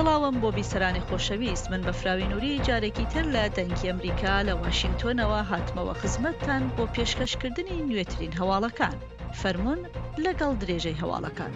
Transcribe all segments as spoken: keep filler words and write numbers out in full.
سڵاوم بۆ بیسەرانی خۆشەویست، من بەفراوی نووری جارێکی تر لە دەنگی ئەمریکا لە واشنگتۆنەوە هاتمەوە خزمەتتان بۆ پێشکەشکردنی نوێترین هەواڵەکان. فەرموون لەگەڵ درێژەی هەواڵەکان.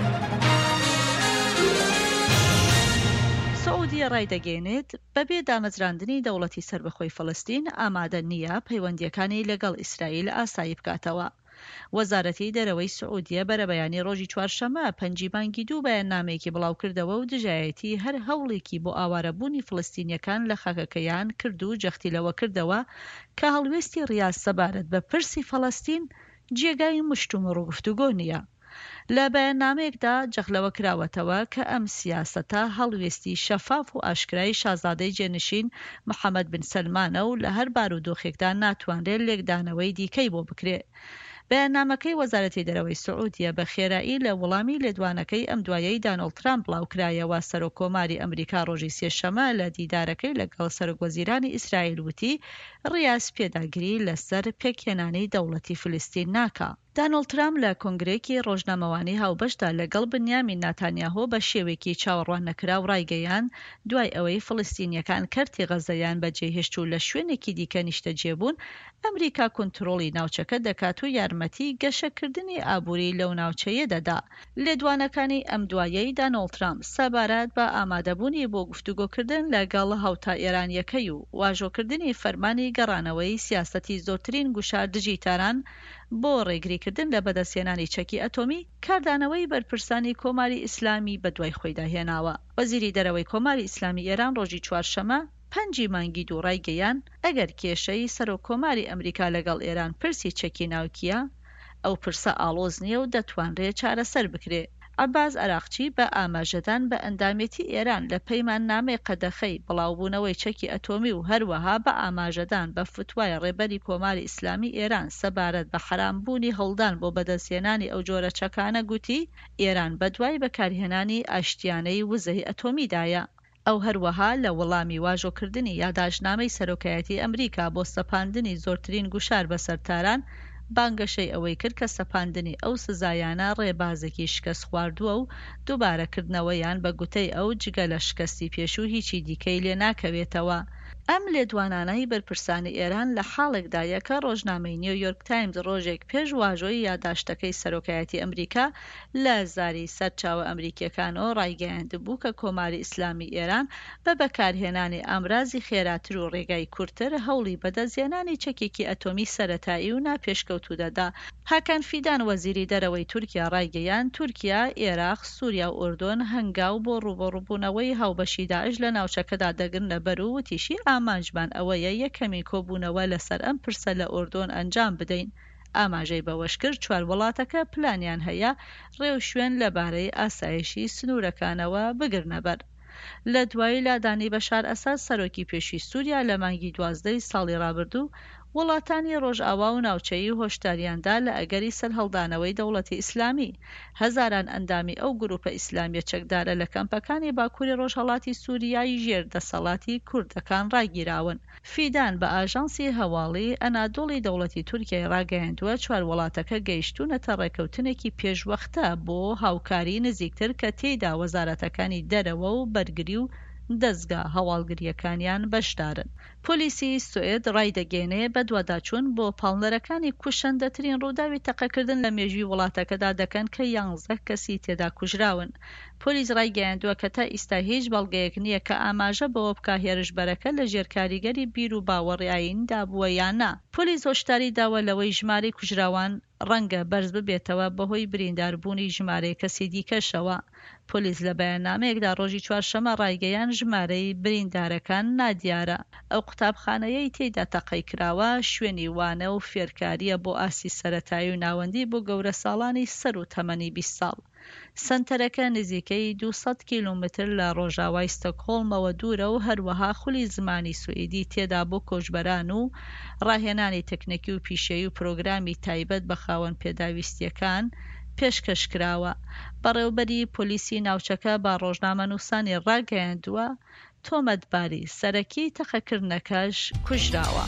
سعودیە ڕایدەگەێنێت بەبێ دامەزراندنی دەوڵەتی سەربەخۆی فەڵەستین ئامادە نییە پەیوەندیەکانی لەگەڵ ئیسرائیل ئاسایی بکاتەوە. وەزارەتی دەرەوەی سعودیە بەرە بەیانی ڕۆژی چوارشەمە پەنجی بانگی دوو بەیاننامەیەکی بڵاو کردەوە و دژایەتی هەر هەوڵێکی بۆ ئاوارەبوونی فڵستینیەکان لە خاکەکەیان کرد و جەختی لەوە کردەوە کە هەڵوێستی ڕیاز سەبارەت بە پرسی فەڵەستین جێگای مشتوم و ڕووگفتوگۆ نییە. لە بەیاننامەیەکدا جەخلەوە کراوەتەوە کە ئەم سیاسەتە هەڵوێستی شەفاف و ئاشکرای شازادەی جێنشین محەممەد بن سەلمانە و لە هەر بارودۆخێکدا ناتوانرێت لێکدانەوەی دیکەی بۆ بکرێت. بەیاننامەکەی وەزارەتی دەرەوەی سعودیە بە خێرایی لە وەڵامی لێدوانەکەی ئەم دوایەی دانەڵد ترامپ بڵاوکرایەوە سەرۆکۆماری ئەمریکا ڕۆژی سێشەمە لە دیدارەکەی لەگەڵ سەرۆکوەزیرانی ئیسرائیل وتی ڕیاز پێداگیری لەسەر پێکهێنانی دەوڵەتی فلستین ناکا. دانەڵد ترامپ لە کۆنگرێکی ڕۆژنامەوانی هاوبەشدا لەگەڵ بنیامین ناتانیاهۆ بە شێوێکی چاوەڕوان نەکراو ڕایگەیان دوای ئەوەی فلستینیەکان کەرتی غەزەیان بەجێهێشت و لە شوێنێکی دیکە نیشتەجێبوون، ئەمریکا کۆنتڕۆڵی ناوچەکە دەکات و یارمەتی گەشەکردنی ئابووری لەو ناوچەیە دەدا. لێدوانەکانی ئەم دوایەی دانەڵد ترامپ سەبارەت بە ئامادەبوونی بۆ گفتوگۆکردن لەگەڵ هاوتا ئێرانیەکەی و واژۆکردنی فەرمانی گەڕانەوەی سیاسەتی زۆرترین گوشار دژیتاران بۆ ڕێگریکردن لە بەدەستهێنانی چەکی ئەتۆمی کاردانەوەی بەرپرسانی کۆماری ئیسلامی بەدوای خۆیدا هێناوە. وەزیری دەرەوەی کۆماری ئیسلامی ئێران ڕۆژی چوارشەمە پەنجی مانگی دوو ڕایگەیان ئەگەر کێشەی سەرۆکۆماری ئەمریکا لەگەڵ ئێران پرسی چەکی ناوکیە، ئەو پرسە ئاڵۆز نییە و دەتوانرێت چارەسەر بکرێت. عەباس عەراقچی بە ئاماژەدان بە ئەندامێتی ئێران لە پەیماننامەی قەدەخەی بڵاوبوونەوەی چەکی ئەتۆمی و هەروەها بە ئاماژەدان بە فتوای ڕێبەری کۆماری ئیسلامی ئێران سەبارەت بە حرامبوونی هەڵدان بۆ بەدەستهێنانی ئەو جۆرە چەکانە گوتی ئێران بەدوای بەکارهێنانی ئاشتیانەی وزەی ئەتۆمیدایە. ئەو هەروەها لە وەڵامی واژۆکردنی یاداشنامەی سەرۆکایەتی ئەمریکا بۆ سەپاندنی زۆرترین گوشار بە سەرتاران بانگەشەی ئەوەی کرد کە سەپاندنی ئەو سزایانە ڕێبازێکی شکست خواردووە و دووبارەکردنەوەیان بە گوتەی ئەو جگە لە شکستی پێشوو هیچی دیکەی لێ ناکەوێتەوە. ئەم لێدوانانەی بەرپرسانی ئێران لە حاڵێکدایە کە ڕۆژنامەی نیویۆرک تایمز ڕۆژێک پێش واژۆی یاداشتەکەی سەرۆکایەتی ئەمریکا لە زاری سەرچاوە ئەمریکیەکانەوە ڕایگەیاندبوو کە کۆماری ئیسلامی ئێران بە بەکارهێنانی ئامرازی خێراتر و ڕێگای کورتتر هەوڵی بەدەستهێنانی چەکێکی ئەتۆمی سەرەتایی و ناپێشکەوتوو دەدا. هاکان فیدان وەزیری دەرەوەی تورکیا ڕایگەیان تورکیا، عێراق، سووریا و ئوردن هەنگاو بۆ ڕوبەڕووبوونەوەی هاوبەشی داعش لە ناوچەکەدا دەگرنە بەر و وتیشی ئامانجمان ئەوەیە یەکەمی کۆبوونەوە لەسەر ئەم پرسە لە ئوردن ئەنجام بدەین. ئاماژەی بەوەش کرد چوار وڵاتەکە پلانیان هەیە ڕێو شوێن لەبارەی ئاسایشی سنوورەکانەوە بگرنە بەر. لە دوای لادانی بەشار ئەساد سەرۆکی پێشووی سووریا لە مانگی دوازدەی ساڵی ڕابردوو وڵاتانی ڕۆژئاوا و ناوچەیی هۆشداریاندا لە ئەگەری سەرهەڵدانەوەی دەوڵەتی ئیسلامی. هەزاران ئەندامی ئەو گروپە ئیسلامیە چەکدارە لە کەمپەکانی باکووری ڕۆژهەڵاتی سووریای ژێر دەسەڵاتی کوردەکان ڕاگیراون. فیدان بە ئاژانسی هەواڵی ئەنادۆڵی دەوڵەتی تورکیای ڕاگەیاندووە چوار وڵاتەکە گەیشتوونەتە ڕێکەوتنێکی پێشوەختە بۆ هاوکاری نزیکتر کە تێیدا وەزارەتەکانی دەرەوە و بەرگری و دەستگا هەواڵگریەکانیان بەشدارن. پۆلیسی سوئێد ڕایدەگەێنێ بە دوواداچوون بۆ پاڵنەرەکانی کوشندەترین ڕووداوی تەقەکردن لە مێژووی وڵاتەکەدا دەکەن کە یانزدە کەسی تێدا کوژراون. پۆلیس ڕایگەیاندووە کە تا ئیستا هیچ بەڵگەیەک نییە کە ئاماژە بەوە بکا هێرشبەرەکە لە ژێر کاریگەری بیر و باوەڕی ئاینیدا بووە یان نا. پۆلیس هۆشداری داوە لەوەی ژمارەی کوژراوان ڕەنگە بەرز ببێتەوە بەهۆی برینداربوونی ژمارەی کەسی دیکەشەوە. پۆلیس لە بەیاننامەیەکدا ڕۆژی چوارشەمە ڕایگەیان ژمارەی بریندارەکان نادیارە. ئەو قوتابخانەیەی تێیدا تەقەی کراوە شوێنی وانە و فێرکاریە بۆ ئاسی سەرەتایی و ناوەندی بۆ گەورە ساڵانی سەر و تەمەنی بیست ساڵ. سنتەرەکە نزیکەی دووسەد کیلومتر لە ڕۆژاوای ستۆکهۆڵمەوە دوورە و هەروەها خولی زمانی سوئیدی تێدا بۆ کۆچبەران و ڕاهێنانی تەکنیکی و پیشەیی و پرۆگرامی تایبەت بە خاوەن پێداویستیەکان پێشکەشکراوە. بەڕێوەبەری پۆلیسی ناوچەکە با ڕۆژنامە نووسانی ڕاگەیاندووە تۆمەتباری سەرەکی تەقەکردنەکەش کوژراوە.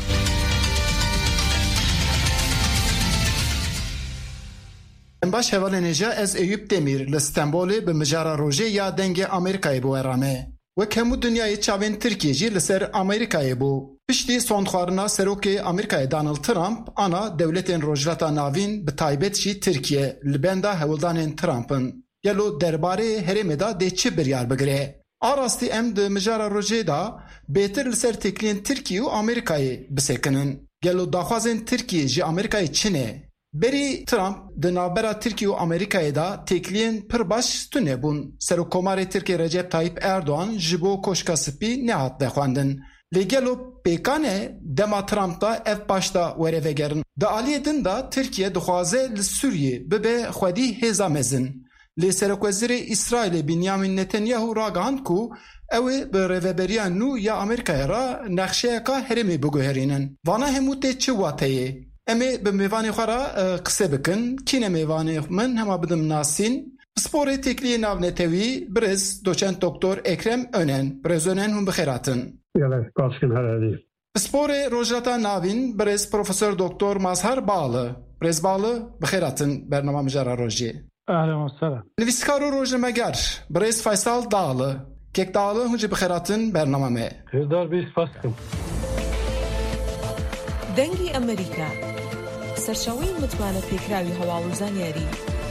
باش هوال نجا از ایوب دمیر لستانبول به مجارا روژه یا دنگ امریکای بو ارامه و کمو دنیای چاوین ترکیه جی لسر امریکای بو. پشتی سوندخوارنا سروک امریکای دانالد ترامپ انا دولتین روجلتا ناوین به تایبت جی ترکیه لبندا هولدانین ترامپن گلو درباره هرمدا ده چه بریار بگره. آراستی ام ده مجارا روژه دا بهتر لسر تکلین ترکیه و امریکای بسکنن. گلو داخوازین ترکیه جی امریکای چنه. بری ترامپ د نابرا ترکیه و امریکای دا تکلین پر باش ستونه بون. سروکومار ترکیه رجب طایب اردوان جبو کوشکا سپی نهات دخواندن. لگلو پیکانه دما ترامپ دا اف باشتا وره وگرن. دا آلیه دن دا ترکیه دخوازه لسوریه ببه خودی هزا مزن. لی سرکوزیر اسرائیل بنیامین نتانیاهو راگاند کو اوه به روبریا نو یا امریکای را نقشه که هرمی بگوهرینن. وانا هموته چه واتهیه؟ امی به میوانی خورا قصه بکن کینه میوانی من همه بدم ناسین سپور تکلی ناو نتوی برز دوچند دکتر اکرم önен برز önен هم بخیراتن یاله کاسکن هردی سپور روجلتا ناوین برز پروفسور دکتر مظهر باله برز باله بخیراتن برنامه مجرا روجی اهلا و سهلا نویسکارو روجلمگر برز فیصل داله کک داله هنجی بخیراتن برنامه می خیردار بیست فاسکن دەنگی ئەمریکا سەرچاوەی متمانە پێکراوی هەواڵ و زانیاری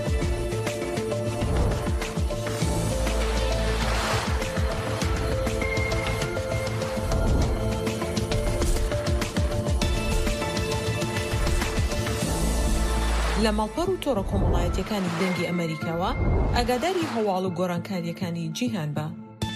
لە ماڵپەڕ و تۆڕە کۆمەڵایەتیەکانی دەنگی ئەمریکاوە ئاگاداری هەواڵ و گۆڕانکاریەکانی جیهان بە.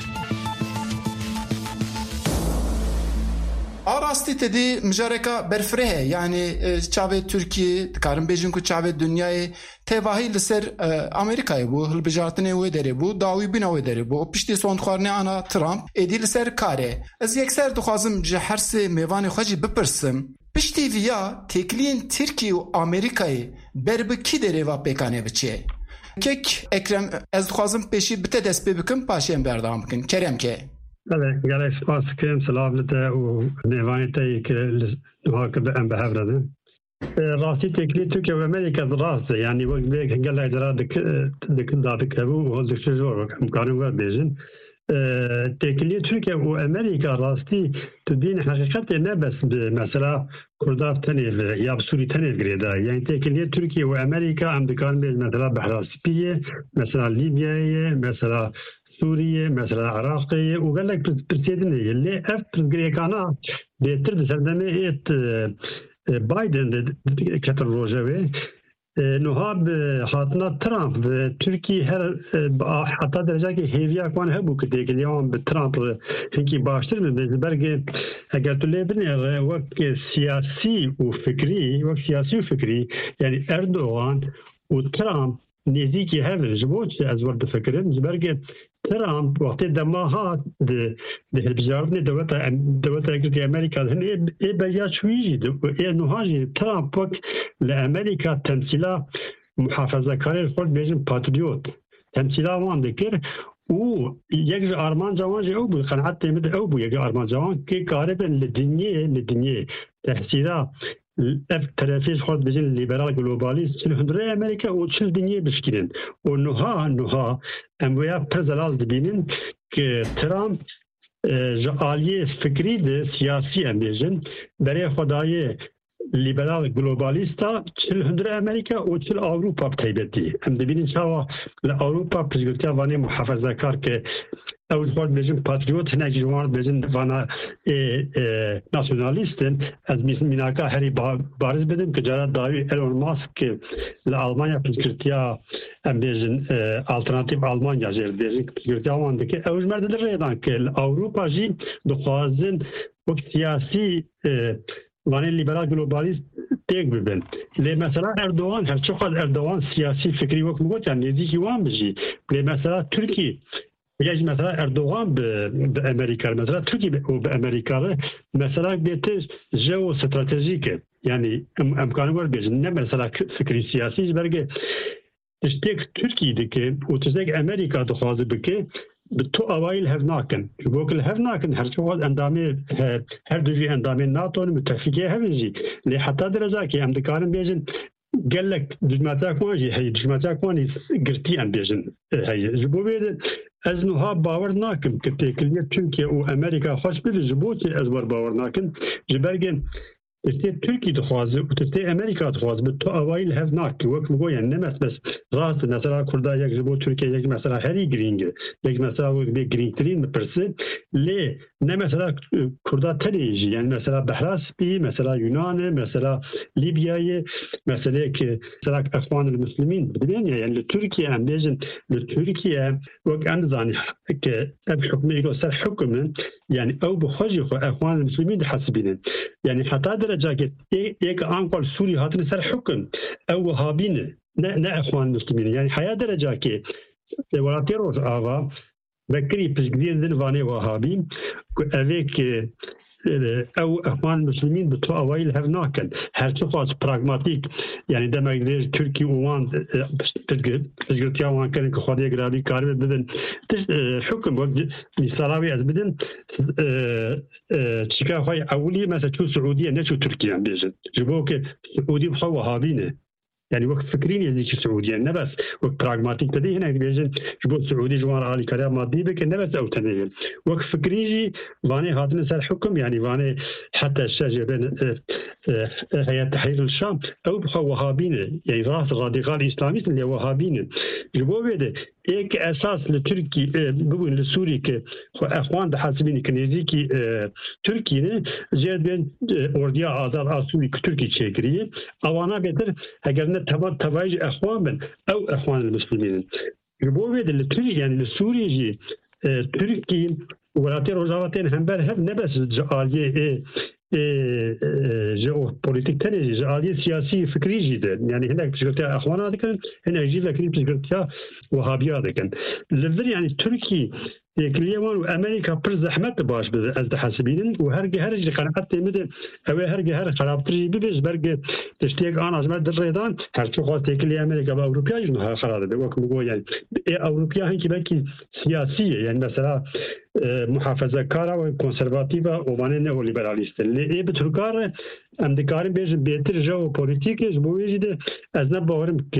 آراستی تدی مجارکا برفره یعنی چاوه ترکیه دکارم بیجن کو چاوه دنیای تواهی لسر امریکای بو هل بجارتنه وی داره بو داوی بنا وی داره بو پشتی سوندخوارنه آنا ترامپ ایدی لسر کاره از یک سر دخوازم جهرس میوان خوشی بپرسم پشتی ویا تکلین ترکیه و امریکای برب کی داره و پیکانه بچه کک اکرم از دخوازم پیشی بته دست بکن پاشیم بردام بکن کرم که بله گله سپاس کم سلام لده و نیوانی تایی که نها که به ام به هفرده راستی تکلی ترکیه و امریکا دراسته یعنی وقت بیگ هنگل اجرا دکن دادک هبو و هل دکتر زور امکانم ور بیجن تکلی ترکیه و امریکا راستی تو دین حقیقت نه بس مثلا کرداف تنیف یا بسوری تنیف گریده یعنی تکلی ترکیه و امریکا هم دکان بیج مثلا بحراسپیه مثلا لیبیایه مثلا سوریه مثلا عراقی و قال لك برسيدني اللي اف بريكانا بيتر بسردمي ات بايدن كتر روجوي نهاب حاطنا ترامب تركي هر حتى درجه كي هيفيا كون هبو كديك اليوم بترامب هيك باشتر من بيزبرغ اگر تو لبنان وقت سياسي وفكري وقت سياسي وفكري يعني اردوغان وترامب نزيكي هذا جبوت از ورد فكرين زبرغ ترامب وقت دماها ده ده البجارني دوتا دوتا اجري امريكا هن اي بيا شويجي اي نهاجي ترامب وقت لامريكا تمثيلا محافظه كارير خود بيجن باتريوت تمثيلا وان ذكر و يجي ارمان جوان او بالقناعه تمد او بو يجي ارمان جوان كي قارب للدنيا للدنيا تحسيرا الترافيز خود بجن الليبرال جلوباليست هندري امريكا وتشل الدنيا بشكلين ونها نها امويا برزلال دبينن ك ترامب جاليه فكري ده سياسي امبيجن بري خدايه ليبرال جلوباليستا تشل هندري امريكا وتشل اوروبا بتايبتي ام دبينن شاوا لاوروبا برزغتيا واني محافظه كار ك اول خود بجن پاتریوت هنگ جوان بجن وانا ناسیونالیستن از میناکا هری بارز بدن که جارا داوی ایلون ماسک لآلمانیا پرسکرتیا ام بجن آلترناتیو آلمانیا جر بجن پرسکرتیا وانده که اوج مرد در ریدان که اوروپا جی دخوازن وقت سیاسی وانی لیبرال گلوبالیست تیک ببین لی مثلا اردوغان هر چقدر اردوغان سیاسی فکری وقت مگوت یعنی نزیکی وان بجی لی مثلا ترکی يعني مثلا اردوغان بامريكا مثلا تركيا بامريكا مثلا بيتش جو استراتيجيك يعني امكانه ور بيجن مثلا فكري سياسي برغه تشتك تركيا دك وتزك امريكا دخواز بك بتو اوائل هفناكن بوكل هفناكن هر شو اندامي هر دوجي اندامي ناتو متفقيه هبجي لي حتى درجه كي امريكان بيجن قال لك دجماتاك واجي هي دجماتاك واني قرتي ام بيجن هي جبوبي ازنها باور ناكم كتكليه تركيا وامريكا خوش بل جبوتي ازبر باور ناكم جبرجن تستي تركي دخواز وتستي امريكا دخواز بتو اوایل هف ناک وقت مگو یعنی نمس بس راست مثلا کردا یک جبو ترکیه یک مثلا هری گرینگ یک مثلا و به گرینگ ترین بپرسه لی نه مثلا کردا تریجی یعنی مثلا بحراس بی مثلا یونان مثلا لیبیای مثلا که مثلا اخوان المسلمین بدین یعنی ترکیه هم بیشن ترکیه وقت اندزانی که اب حکم ایرو سر حکم یعنی او بخوجی خو اخوان المسلمین حسبینن یعنی حتی درجه که یک آنقل سوری هاتن سر حکم او وهابینه نه نه اخوان المسلمین یعنی حیا درجه که ولاتی روز آوا بکری پشگیری دنوانه وهابی اویک او اخوان المسلمین به تو اوایل هر ناکن هر چه خواست پراغماتیک یعنی دماغ ترکی اوان پشگیرتی اوان کنن که خواهی گرابی کاری بدن حکم وقت مثالاوی از بدن چیکار خواهی اولی مثلا چون سعودیه نه چون ترکیه هم بیشن جبو که سعودی بخواه وهابینه يعني وقت فكرين يزيك السعودية نبس وقت براغماتيك تدي هنا بيجن جبوا السعودي جوار عالي كلام مادي بك نبس أو تنين وقت فكريجي واني هاتنا سال حكم يعني واني حتى الشجع بين هيئة تحرير الشام أو بخوا وهابين يعني راس راديكال إسلامي اللي وهابين جبوا بيده एक एहसास ले तुर्की बगुन ले सूरी के अखवान दहासबिनी कनेजी की तुर्की ने जेद ben orduya azad asuri Türkiye çekiriyi avana beter eğer ne taban tabaycı अखवान ben ev अखवान المسلمين bu ve de Türkiye yani Suriye Türkiye velatı rozavatın hember hep ne bes aliye جئوpolitik تنجي عالية سياسية فكرية جدا يعني هناك بسكرتها أخوانا ذكر هنا يجي لكن بسكرتها وهابية ذكر لذل يعني تركي اليوم وأمريكا برز أحمد باش بز حاسبين وهرج هرج قناعات تمد أو هرج هرج خراب تري ببز برج تشتيق أنا عزمت الريدان هرشو خاص تكلي أمريكا بأوروبيا يجنها خراب ده وكم جو يعني أوروبيا هي كباكي سياسية يعني مثلا محافظة كارا وكونسرفاتيفا ومانه نيوليبراليست اللي إيه بتركار أمريكان بيج بيتر جو بوليتيكي جبوي جد أزنا باورم ك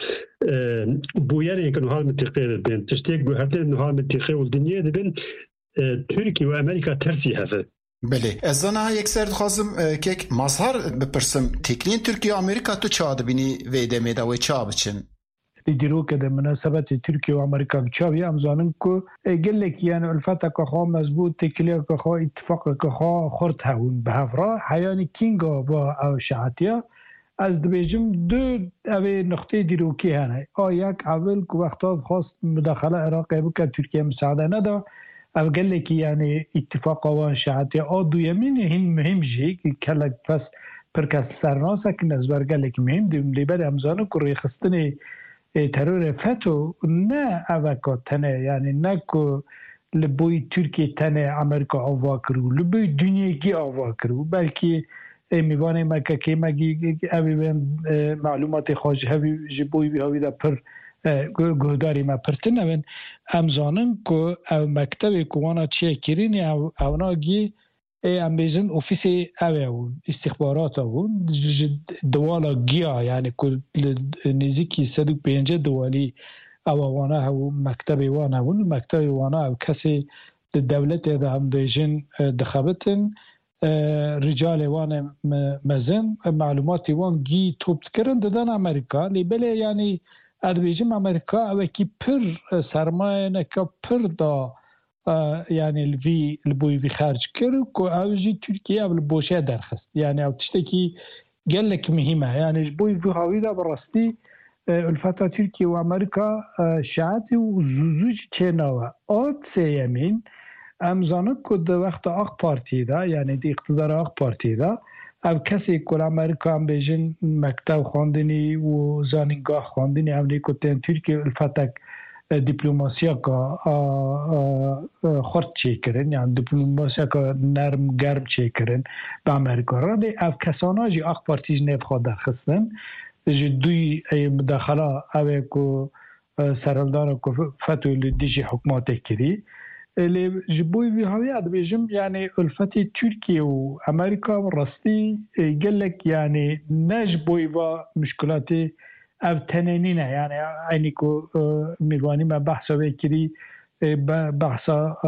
بويانه كانوا حال متقير بين تشتيق بهرتين إنه حال متقير والدنيا ده بين تركيا وأمريكا ترسي هذا بله از زنها یک سر خواستم که مظهر بپرسم تکلین ترکیه و امریکا تو چاد بینی ویده میده و چا بچن دیروز که در مناسبت ترکیه و امریکا بچاوی امزانن که گلک یعنی الفتا که خواه مضبوط تکلیه که خواه اتفاق که خواه خورد هون به هفرا حیانی کینگا با او شعاتیا از دبیجم دو اوی نقطه دیروکی هنه آ یک اول که وقتا خواست مداخله عراقی بکر ترکیه مساعده ندا او گلک یعنی اتفاق وان شعاتیا آ دویمین هین مهم جی که کلک پس پرکس سرناسه که نزبر گلک مهم دیم لیبر امزانه که روی خستنی ترور فتو نه اوکا تنه یعنی نه که لبوی ترکیه تنه امریکا آوا کرو لبوی دنیایی آوا کرو بلکه میوانه مکه که مگی اوی معلومات خواجه هوی جبوی بی هوی دا پر گهداری ما پرتنه بین امزانن که او مکتب کوانا چیه کرینی او اونا گی ام بیزن اوفیس اوه استخبارات اون دوالا گیا یعنی که نزدیکی صد و پنجاه دوالی اووانا او مکتب وانا اون مکتب وانا او کسی دولت ده هم بیزن دخابتن رجال وان مزن معلوماتی وان گی توپ کردن دادن امریکا لیبله یعنی ادویجم امریکا او کی پر سرمایه نکا پر دا يعني الفي البوي في خارج كرك وأوجي تركيا بالبوشة درخست يعني أو تشتكي قال لك مهمة يعني البوي في هاويدا برستي الفترة تركيا وأمريكا شعاتي وزوج تناوى أوت سيمين أمزانك كد وقت أخ بارتي دا يعني دي اقتدار أخ بارتي دا أو كسي كل أمريكا هم بيجن مكتب خواندني وزانينغاه خواندني أمريكا تين تركيا الفترة دیپلماسیا کا خرد چی کردن یعنی دیپلماسیا کا نرم گرم چی کردن به امریکا را دی اف کسانا جی اخ پارتیج نیف خواه درخستن جی دوی مداخله اوه که سرالدار که فتوی دیجی حکمات کردی اللي جبوي في هوية بيجم يعني ألفتي تركيا وأمريكا رستي قال لك يعني نجبوي با مشكلاتي أو تنينينا يعني عينيكو ميغاني ما بحثا بكري بحثا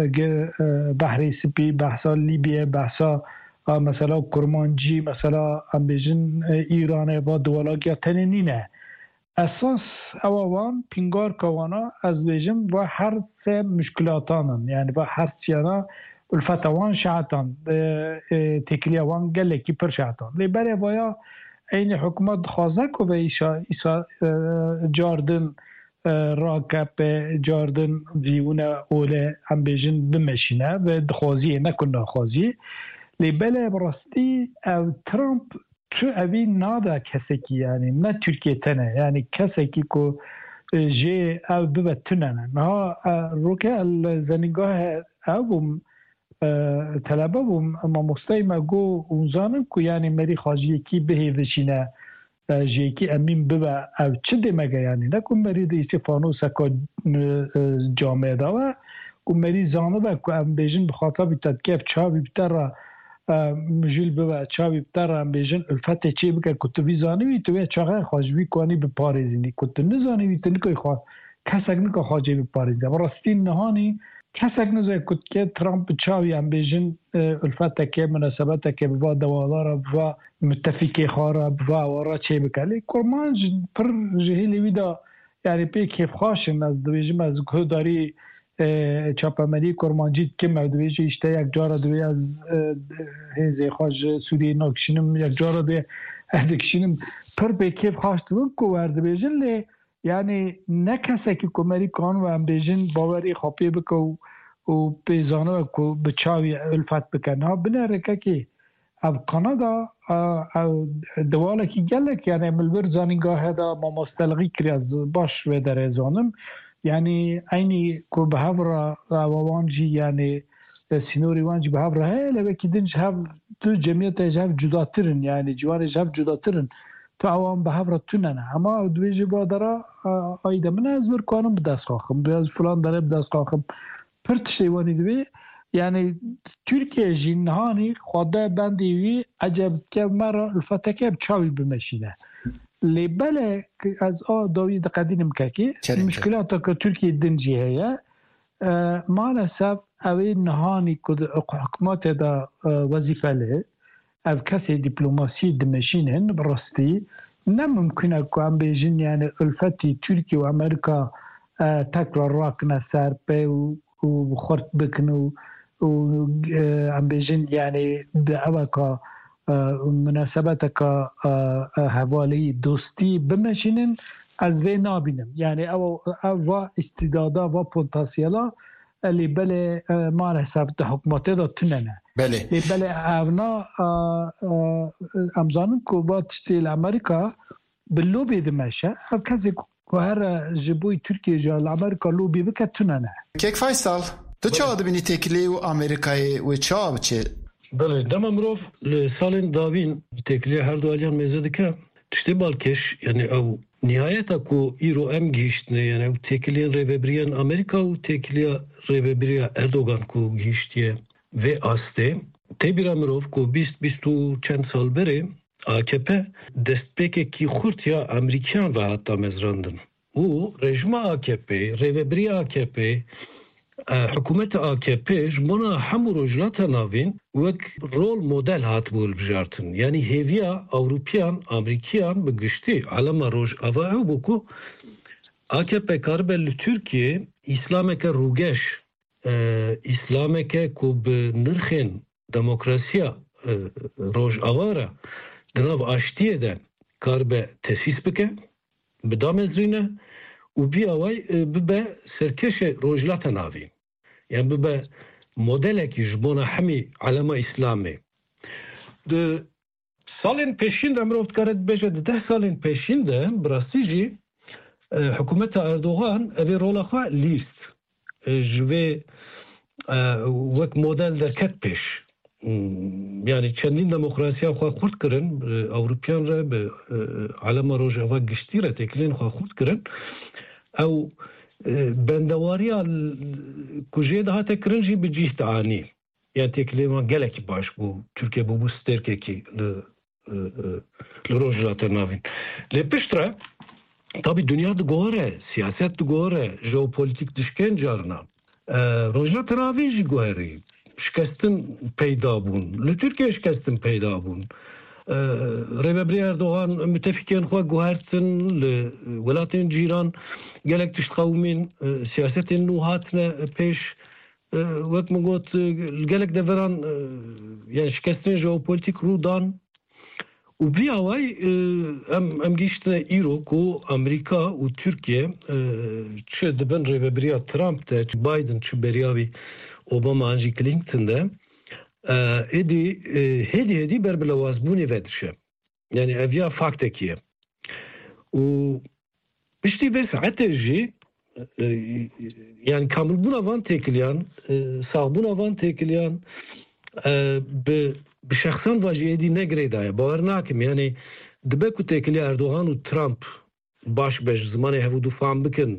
بحري سبي بحثا ليبيا بحثا مثلا كرمانجي مثلا ام بيجن ايران با دولاگیا تنينينا اساس اوان پینگار کوانا از بیجم با هر سه مشکلاتانن يعني با هر سیانا الفتوان شعتان تکلیوان گلکی پر شعتان لی بره بایا این حکومت خوازک و ایسا ایسا جاردن راکب جاردن ویونه اوله هم بیجن بمشینه و دخوازیه نکنه خوازیه لی بله براستی او ترامپ تو اوی نادا کسی کی یعنی نه ترکیه تنه یعنی کسی کی که جی او ببتنه نه روکه الزنگاه او بوم طلبه بوم اما مستیمه گو اونزانم که یعنی مری خاجیه کی بهیوشینه جی کی امین ببه او چه دمگه یعنی نکن مری دیسی فانوسه که جامعه داوه که مری زانه به که ام بیجن بخاطر بیتد کف چاوی بیتر مجل ببا چاوی بترم بیجن الفت چی بکر کتوی زانوی توی چاقه خواجبی کنی به پارزینی کتو نزانوی تو نکوی خواه کسک نکو خواجه به پارزینی و راستین نهانی کسک نزای کت که ترامپ چاوی هم بیجن الفت که مناسبت که بوا دوالارا بوا متفقی خوارا بوا وارا چی بکر لی کرمانج پر جهیلی ویدا یعنی پی کیف خواشن از دویجم از کداری چاپمری کرمانجیت که مودویجی اشته یک جارا دوی از هزی خواج سوری ناکشینم یک جارا دوی اردکشینم پر به کیف خواستون که ورده بیجن لی یعنی نکسه که کمری کان و هم بیجن باوری خاپی بکن و بیزانه که بچاوی الفت بکن ها بنره که او کانادا دواله که گلک یعنی ملبر زانینگاه دا ما مستلغی کری از باش و در ازانم يعني أيني كو بهفرة وانجي يعني سينوري وانجي بهفرة هاي لبا كدنش هف تو جميع هف جداترن يعني جواني هف جداترن تو عوام بهفرة تننا اما دويجي بادرا ايدا من ازور كوانم بداس خاخم بياز فلان داره بداس خاخم پرتشتي واني دوي يعني تركيا جنهاني خواده بنديوي عجب که مرا الفتكه بچاوي بمشينه لی بله از آ داوید قدیم که مشکلات که ترکیه دنجی هیا مالسف اوی نهانی که حکومت دا وظیفه له او کسی دیپلوماسی دمشینن براستی نممکنه که هم بیجن یعنی الفتی ترکیه و امریکا تکرار راکنه سر پی و خورد بکنه و هم بیجن یعنی دعوه که مناسبت که حوالی دوستی بمشینن از وی نابینم یعنی او او استعدادا و پتانسیلا اللي بله ما حساب حکومت دا تننه بله لی بله اونا امزانن که با تشتیل امریکا باللوبی دمشه کسی که هر جبوی ترکیه جال امریکا لوبی بکه تننه کیک فیصل تو چه آدبینی تکلی و امریکای و چه بچه بله دم امروز لسالن داوین تکلیه هر دو الیان میزده که تشتی بالکش یعنی او نهایتا کو ایرو ام گیشتنه یعنی او تکلیه ریوبریان امریکا و تکلیه ریوبریا اردوگان کو گیشتیه و آسته تبیر امروز کو بیست بیست و چند سال بره آکپ دستپیک کی خورد یا امریکیان و حتی مزراندن او رژیم آکپ ریوبریا آکپ حکومت آکپ جمعنا همو رجلات ناوین وک رول مدل هات بول بجارتن یعنی هیویا اوروپیان امریکیان بگشتی علما روش آواه بکو آکپ کاربل ترکیه اسلام که روگش اسلام که کوب نرخین دموکراسیا روش آواره دناب آشتیه ده کاربه تسیس بکه بدام زینه و بیاوی ببه سرکش روجلات ناوی یعنی ببه مدل که جبونا همی علما اسلامی ده سالین پیشین ده امروز کارد بجه ده ده سالین پیشین ده براستی جی حکومت اردوغان اوی رولا خواه لیست جوی وک مدل در کت پیش یعنی چندین دموکراسی خواه خورد کرن اوروپیان را به علما روژاوا گشتی را تکلین خواه خورد کرن او بندواریا کجه ده هات کرنجی بجیه تعانی yani teklima gelek baş bu Türkiye bu bu sterkeki لروجلات نافين لبشترة طبي الدنيا دغورة سياسات دغورة جيوبوليتيك دشكن جارنا روجلات نافين جي غوري شكستن پیدا بون لتركيا شكستن پیدا بون ريبري اردوغان متفقين خو غوهرتن لولاتين جيران gelek تشقومين سياسات انه هاتنا پیش وقت ما قلت gelek دفران يعني شكستن جيوبوليتيك رودان وبيعوي ام ام جيشنا ايروكو امريكا وتركيا تشي دبن ريبريا ترامب تا بايدن تشي برياوي اوباما انجي كلينتون ده ادي هدي هدي بربلواز بوني ودشه يعني افيا فاكتكيه و بشتي بس عتجي يعني كامل بونا فان تيكليان صابونا فان تيكليان ب بشخصان واجی ادی نگریده باور نکم یعنی دبکو تکلی اردوغان و ترامپ باش بش زمانه هفودو فهم بکن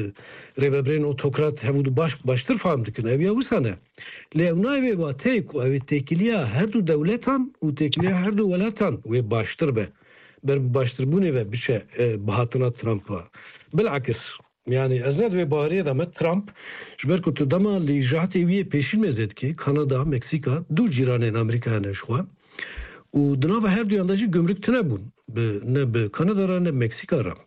ریبرین اوتوکرات هفودو باش باشتر فهم بکن اویا وسانه لیونای و تیکو او تکلیه هر دو دولتان و تکلیه هر دو ولاتان و باشتر به بر باشتر بونه و بشه بهاتنا ترامپ بالعکس yani eznet ve bariye de met Trump jber ku tudama li jahti wiye peşin mezet ki Kanada, Meksika du ciranên Amerika'ya neşwa u dnava her duyanda jî gümrük tine bun ne be Kanada ne Meksika ra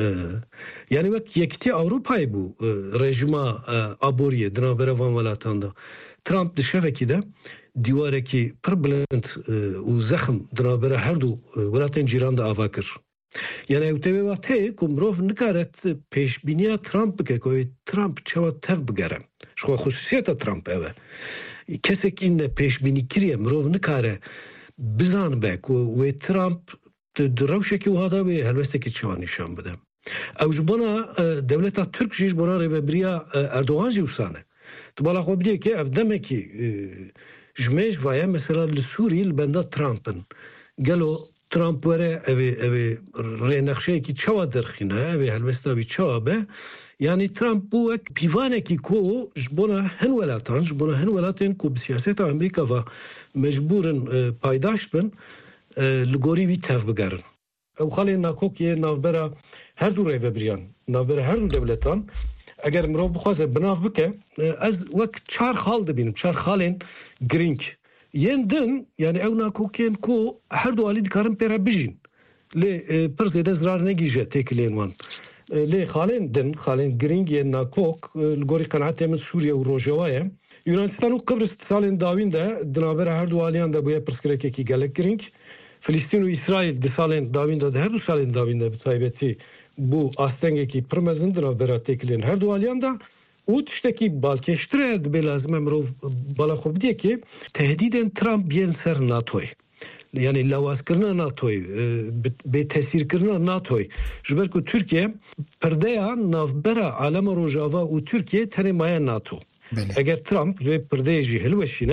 yani wek yekti Avrupa'yı bu rejima aboriye dnava van velatanda Trump dişeveki de divareki perblent u zehm dnava her du velatên ciran da avakir yani evteve vate kumrov nikaret peşbiniya Trump ke koy Trump çava tev bigere şu hususiyeta Trump eve kesek inne peşbini kiriye mrov nikare bizan be ku ve Trump dravşeki hada ve helvesteki çava nişan bide ev bana devleta Türk jiş bana rebebriya Erdoğan jivsane tbala xo bide ki ev demeki jmej vaya mesela li Suriye benda Trump'ın gelo Trump vere evi evi renakşe ki çava derxine evi helvesta bir çava be yani Trump bu ek pivane ki ko jbona hen velatan jbona hen velaten ko siyaseta Amerika va mecburen paydaş ben ligori vi tev bigerin ev xalê nakokiye navbera her du rêveberiyan navbera her du devletan eger mirov bixwaze binav bike ez wek çar xal dibînim çar xalên girîng Yendin yani ev nakoken ko her du ali dikarin pera bijin le pırte de zarar ne gije tekleyen wan le xalen din xalen gring yen nakok gori kanaate min Suriye u Rojavaya Yunanistan u Kıbrıs salên dawîn de dinavera her du aliyan da buya pirskirekekî gelek giring Filistin û İsrail di salên dawîn de her du salên dawîn de bi taybetî bu astengekî pir mezin dinavera tekleyen her du aliyan da او تشتکی بالکشتره به لازم امروز بالا خوب دیه که تهدیدن ترامپ بیان سر ناتوی یعنی لواز کردن ناتوی به تاثیر کردن ناتوی جبر که ترکیه پرده نافبرا عالم روجاوا و ترکیه تنی مایه ناتو اگر ترامپ و پرده جی هلوشینه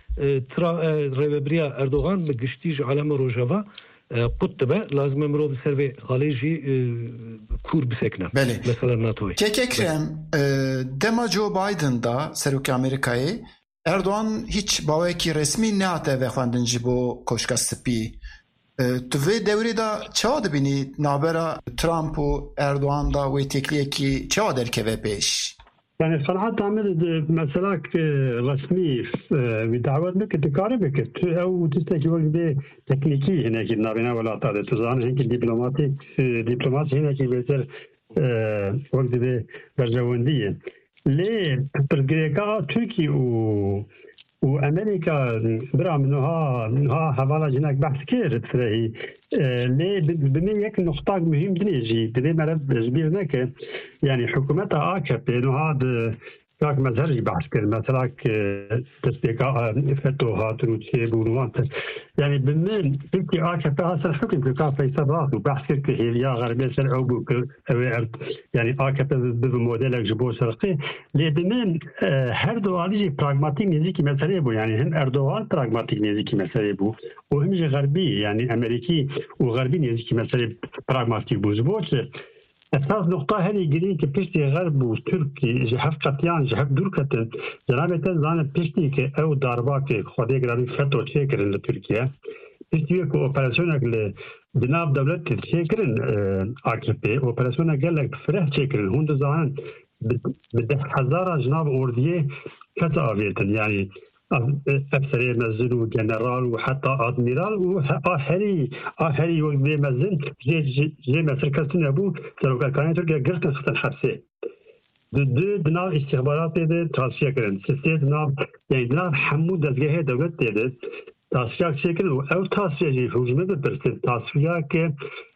ریبریا اردوغان به گشتیج عالم روجاوا قطبه لازم امروز سروی خالجی کور بسکنه مثلا ناتوی که اکرم دما جو بایدن دا سروک امریکایی اردوان هیچ باوکی رسمی نهاته و خواندنجی بو کوشکا سپی تو وی دوری دا چه دبینی نابرا ترامپ و اردوان دا وی تکلیه کی چه درکه و پیش يعني صراحة تعمل مسألة رسمي ودعوات بك تكارب بك أو تستكي وقت به تكنيكي هناك نابنا ولا تعد تزان هناك دبلوماتي دبلوماسي هناك بيتر وقت به برجواندية ليه برجريكا تركي و وأمريكا برا منها منها حوالا جناك بحث كيرت فرهي ليه بمن يك نقطة مهم دنيجي بدي مرد جبيرناك يعني حكومتها آكب إنه هذا كاك مزهري بحث كير مثلا تسبيقاء فتوها تنوتشي بونوانت يعني بمن تلقي آكب هذا الحكم كاك فيصبات وبحث كير كهيليا غربية سرعوبو يعني آكب بموديل جبو سرقي ليه بمن هر دواليجي براغماتيك نزيكي مسألة بو يعني هم أردوغان براغماتيك نزيكي مسألة بو وهم غربي يعني أمريكي وغربي نزيكي مسألة براغماتيك بو زبوت اساس نقطه هذه جري كبشتي غرب وتركي جهف قطيان جهف دوركتن جنابه زان بشتي ك او دارباك خدي غربي فتو تشكرن لتركيا بشتي كو اوبراسيونك بناب دولت تشكرن اكبي اوبراسيونك قال لك فرح تشكرن هون زان بده هزار جناب اورديه كتا افيتن يعني افسري مزن وجنرال وحتى ادميرال واخري اخري وزي مزن جي جي مثل كاستن ابو لو كان تركيا قرت خط الحبسه دو دنا استخبارات ده تاسيا كرن سيستم دنا يعني دنا حمود دغه دولت ده تاسيا شكل او تاسيا جي حجمه ده تاسيا ك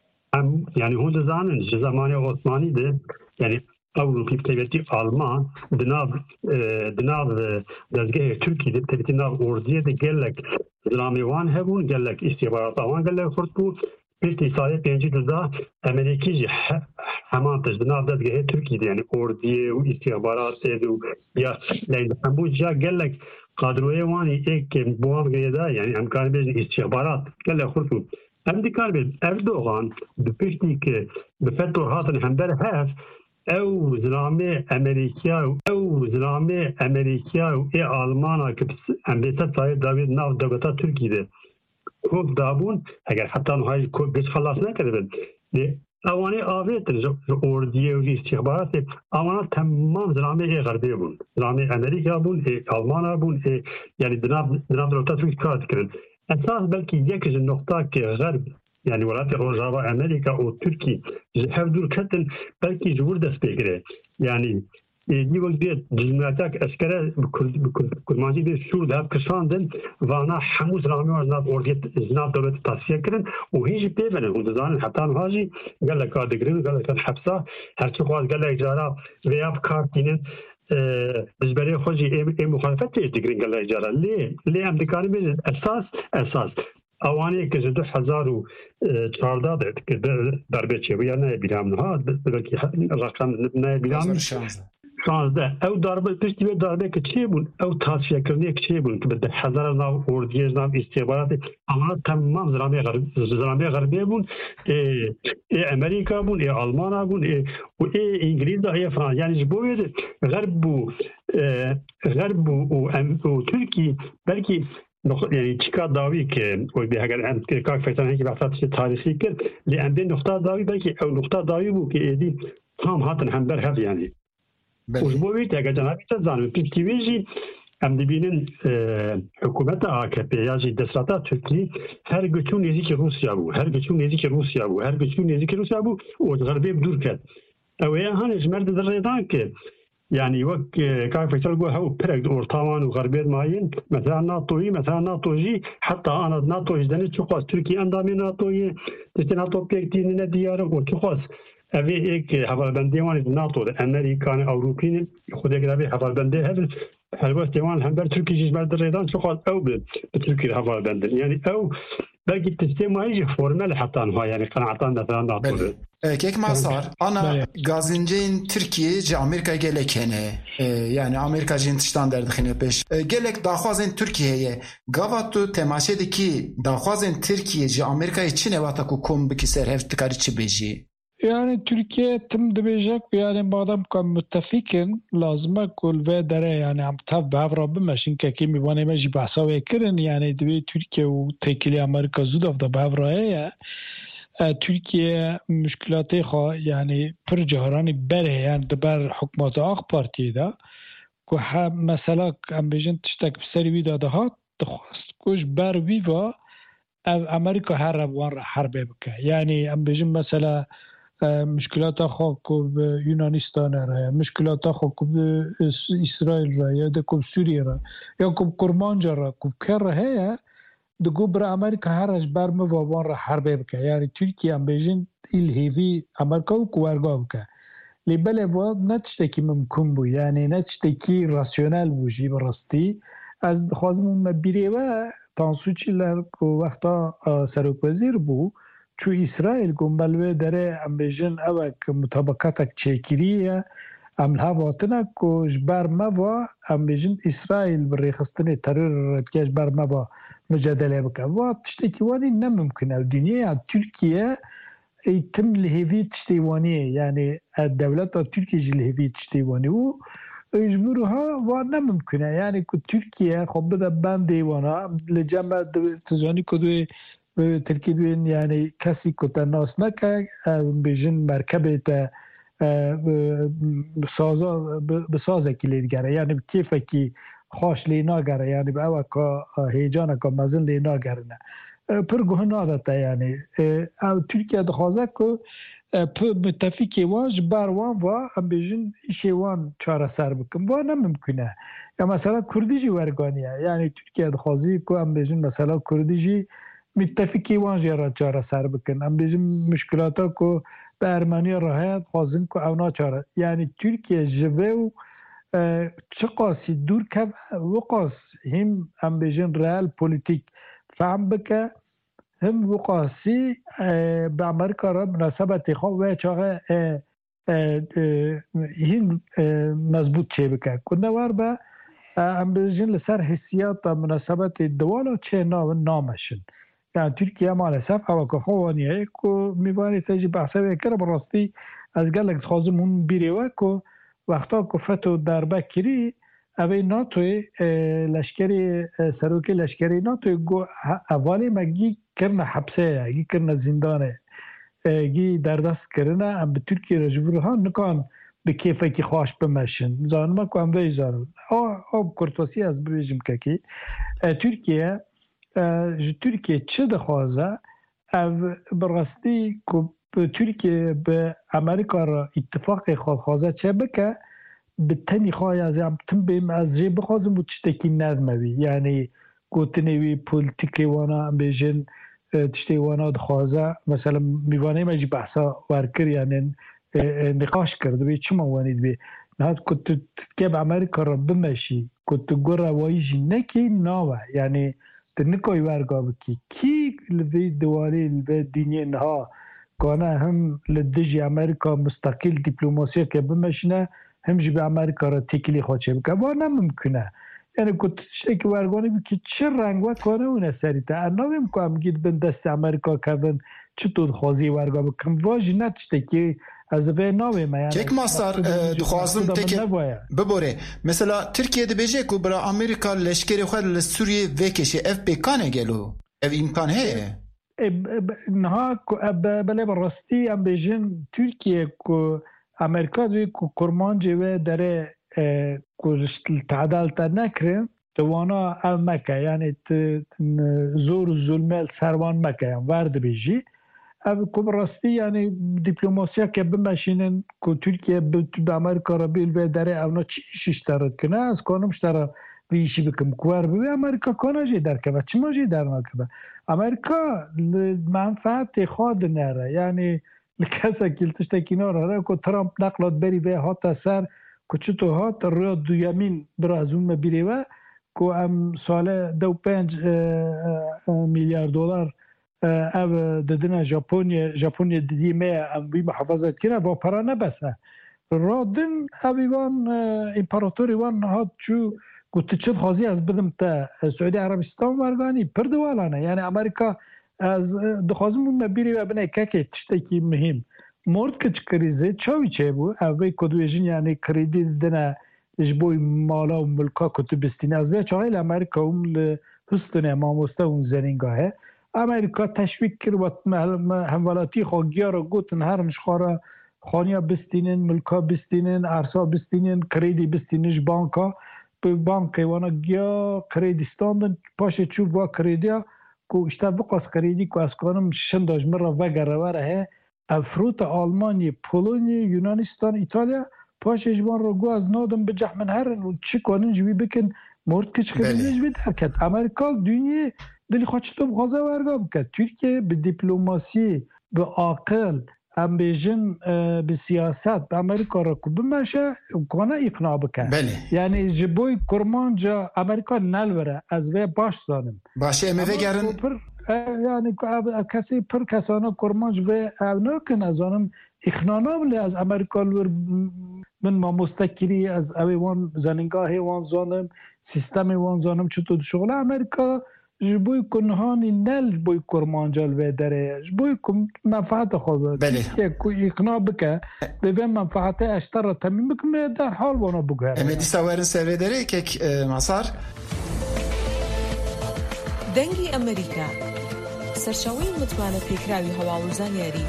يعني هو زمان زمان عثماني ده يعني أول في تبعتي ألمان دناب دناب دزجه تركي ده تبعتي ناب أوردية ده قال لك إسلامي وان هبون قال لك استخبارات وان قال لك خرطو بيتي صاير بينجي ده أمريكي جي همان تجدناب دزجه تركي ده يعني أوردية واستخبارات ده يا لأن حمود جا قال لك قادروي واني إيك بوام جيدا يعني أمكان بين استخبارات قال لك خرطو أمريكا بين أردوغان بفشتي بفتور هاتن همبر هاف او زلامه امریکا او زلامه امریکا و ای آلمان که امریکا تای داوید ناو دولت ترکیه ده خوب دابون اگر حتی نهای کوچ خلاص نکردن ده اوانی آویت اردیه و استخبارات اونا تمام زلامه ای غربی بون زلامه امریکا بون ای آلمان بون ای یعنی دناب دناب دولت ترکیه کار کردن اساس بلکه یکی نقطه که غرب يعني ولات روجافا امريكا او تركي جهف دور كتن بلكي جبور دست بگره يعني دي وقت دي جمعتك اسكره بكرمانجي دي سور دهب كشاندن وانا حموز رامي وزناب اورديت زناب دولت تاسيه كرن وهيجي بيبنن وندزان حتى نهاجي قال لك ادگرين قال لك حبسه هرچي خواز قال لك جارا وياب كارتينن بالنسبه خوجي اي مخالفت تدگرين قال لك جارا ليه ليه امريكاني بيز اساس اساس اوانی که دو هزار و چهارده ده که دربه چه بیان نبیدم نه بلکه رقم نبیدم شانزده او دربه پشتی به دربه که چه بون او تصفیه کردنی که چه بون که به هزار ناو اردیه ناو استخبارات اما تمام زرامی غرب زرامی غربی بون ای امریکا بون ای آلمان بون و ای انگلیس ای فرانسه یعنی جبوید غرب و غرب و ترکی بلکه يعني تشكا داوي ك وبهاجر أن كاك فترة هيك بعثات تاريخي كر لأن دي نقطة داوي بلكي أو نقطة داوي بو كإيدي هم هاتن هم برهف يعني وجبوي تاجر جنابي تزانو بيجي أم دبينن حكومة آكب ياجي دستة تركي هر جتون نزيك روسيا بو هر جتون نزيك روسيا بو هر جتون نزيك روسيا بو والغربي بدور كات أو يا هانش مرد الريدان ك يعني وقت كيف يتلقوا هو برد أورطمان وغربيت ماين مثلا ناتوي مثلا ناتوجي حتى أنا ناتوي جدني شخص تركي أندامي ناتوي تستناتو بيكتين نديارك وشخص أبي إيك حفل بندي وان ناتو أمريكان أوروبيين خدي كده أبي حفل بندي هذا حلوة ديوان هم بر تركي جيش بر دريدان شخص أو بتركي حفل بندي يعني أو بلكي التسليم ما يجي فورمال حتى أنها يعني قناعتان مثلا ناتو كيك ما صار أنا غازنجين تركيا جا أمريكا جالك هنا يعني أمريكا جين تشتان در دخينه بيش جالك داخوازن تركيا قاواتو تماشي دكي داخوازن تركيا جا أمريكا يتشنه واتاكو كوم بكي سرهف تكاري چه بيجي يعني تركيا تم دبيجك يعني بعضهم كان متفقين لازم كل في دره يعني عم تهب بعبر بمشين ككيمي وانا ماجي بحثاوي كرن يعني دبي تركيا وتكيلي أمريكا زود أفضل بعبر هي تركيا مشكلاتي خا يعني پر جهراني بره يعني دبر حكومات آخ بارتي دا كوها مثلا ام بيجن تشتك بسري ويدا دهات دخواست كوش بر ويوا أمريكا هرب وان حرب بك يعني ام بيجن مثلا مشكلات خا كوب يونانستان را مشكلات خا كوب إسرائيل را يا كوب سوريا را يا كوب كرمانجا را كوب كر هي دگو برای امریکا هرش برم وابان را حربه بکه یعنی ترکیه هم بیجن الهیوی امریکا و کوارگا بکه لیبل واد نتشتکی ممکن بو یعنی نتشتکی راسیونل بوشی براستی از خوازمون مبیره و تانسوچی لر که وقتا سروک وزیر بو چو اسرائیل گنبلوه داره هم بیجن اوک مطابقاتک چیکیریه عملها باطنه که جبر مبا هم بیجن اسرائیل بری خستن ترور که جبر مبا مجادله بکه و تشتکی وانی نممکنه دنیا ترکیه تم لهوی تشتیوانی یعنی دولت ترکیه لهوی تشتیوانی و اجبرها و نممکنه یعنی که ترکیه خب بده بند ایوانا لجمع تزانی کدوی ترکیه دوین یعنی کسی که تناس نکه بیجن مرکبه تا بسازه که لیدگره یعنی کیفه که خوش لی ناگره یعنی به اوه که هیجانه که مزن لی ناگره نه پر گوه نادتا یعنی او ترکیه دخوازه که پر متفقی واج باروان و هم بیجن ایشی وان چاره سر بکن و نممکنه یا مثلا کردی جی ورگانیه یعنی ترکیه دخوازی که هم بیجن مثلا کردی جی متفقی وان جی را چاره سر بکن هم بیجن مشکلاتا که به ارمنی راهیت خوازن که اونا چاره یعنی ترکیه جوه و چه قاسی دور که وقاس هم هم بیجن ریال پولیتیک فهم بکه هم وقاسی به امریکا را مناسبت خواه و چاقه این مضبوط چه بکه کنه وار به هم بیجن لسر حسیات مناسبت دوالا چه نامشن یعنی ترکیه مالسف اوه که خوانیه که میبانی تجی بحثه بکره براستی از گلک خوازم اون بیره که وقتا که فتو دربه کری اوه ناتوی لشکری سروکی لشکری ناتوی گو اولی مگی کرنه حبسه گی کرنه زندانه گی در دست کرنه ام به ترکیه رجبور ها نکان به کیفه که خواهش بمشن زانما که هم وی زانم آب کرتواسی از بریجم که که ترکیه ترکیه چه دخوازه او براستی که ترکیه به امریکا را اتفاق خوازه چه بکه به تنی خواهی از هم تن بیم از جه بخوازم و چشتکی نظموی یعنی گوتنوی پولیتیکی وانا بیجن تشتی وانا دخوازه مثلا میوانه مجی بحثا ورکر یعنی نقاش کرده بی چما وانید بی نهاد کت تکیب امریکا را بمشی کت گو روایی جی نکی ناوه یعنی تنکوی ورگا بکی کی لبی دوالی لبی دینی نها کانه هم لدجی امریکا مستقل دیپلوماسی که بمشنه همجی به امریکا را تکلی خواهد بکنه و نممکنه یعنی کتشتی که ورگانی بی که چه رنگ و کانه اونه سریته اناویم که هم گید بین دست امریکا کردن چطور خوازی ورگا بکن واجی نتشتی که از به ناویم یعنی یک ماستر دخوازم تکه ببوره مثلا ترکیه ده بیجه که برا امریکا لشکری خود لسوریه وکشه اف بیکانه گلو اف امکان هیه نها بله براستی هم بیجن ترکیه که امریکا دوی که کرمانجی و داره تعدال تا نکرم توانا او مکه یعنی زور و ظلمه سروان مکه یعنی ورد بیجی او که براستی یعنی دیپلوماسیا که بمشینن که ترکیه به امریکا را بیل و داره اونا چی ششترد کنه از کانمش داره بیشی بکم کوار بی امریکا کانا جی در که چی ما جی در نکه امریکا منفعت خود نره یعنی لکسا کلتش تکینا را که ترامپ نقلات بری به هات سر که چطور هات روی دویمین برا از اون بیری و که ام سال دو پنج میلیارد دلار او دادن ژاپنیا ژاپنیا دیمه ام بی محافظت کنه با پرا نبسه رادن اویوان امپراتوری وان هات چو گفت چه خواهی از بدم تا سعودی عربستان ورگانی پردوالانه یعنی امریکا از دخوازم اون بیری و بنای که که تشتکی مهم مورد که چه کریزه چاوی چه بو اوی کدویجین یعنی کریدی دنه جبوی مالا و ملکا کتو بستینه از به چاهیل امریکا اون لحستنه ماموسته اون زنینگاهه امریکا تشویق کرد و همولاتی خواهگیا را گوتن هر مشخواه خانیا بستینن ملکا بستینن ارسا بستینن کریدی بستینش بانکا به بانک وانا گیا کریدیستاندن پاشه چوب و کریدیا که اشتا بقاس کریدی که از کانم شنداج مرا وگره وره افروت آلمانی پولونی یونانستان ایتالیا پاشه جوان رو گو از نادم به جحمن هرن و چی کنن جوی بکن مورد کچ کریدی جوی درکت امریکا دنیا دلی خواهد چطور بخوازه ورگا بکد ترکیه به دیپلوماسی به عاقل هم بیجن به سیاست به امریکا را که بمشه کنه اقناع بکن بله. یعنی جبوی کرمانجا امریکا نلوره از وی باش زانم باشه امیوه گرن پر یعنی کسی پر کسانه کرمانج وی او نکن از آنم اقناع نابلی از امریکا لور من ما مستکری از اوی وان زننگاه وان زانم سیستم وان زانم چطور شغل امریکا جبوی کنهانی نل بوی کرمانجال و داره جبوی کم منفعت خود بله کو اقناع بکه به منفعت اشتر تامین بکنه در حال وانا بگه امدی سوارن سوی داره که مسار دەنگی ئەمریکا سەرچاوەی متمانە پێکراوی هەواڵ و زانیاری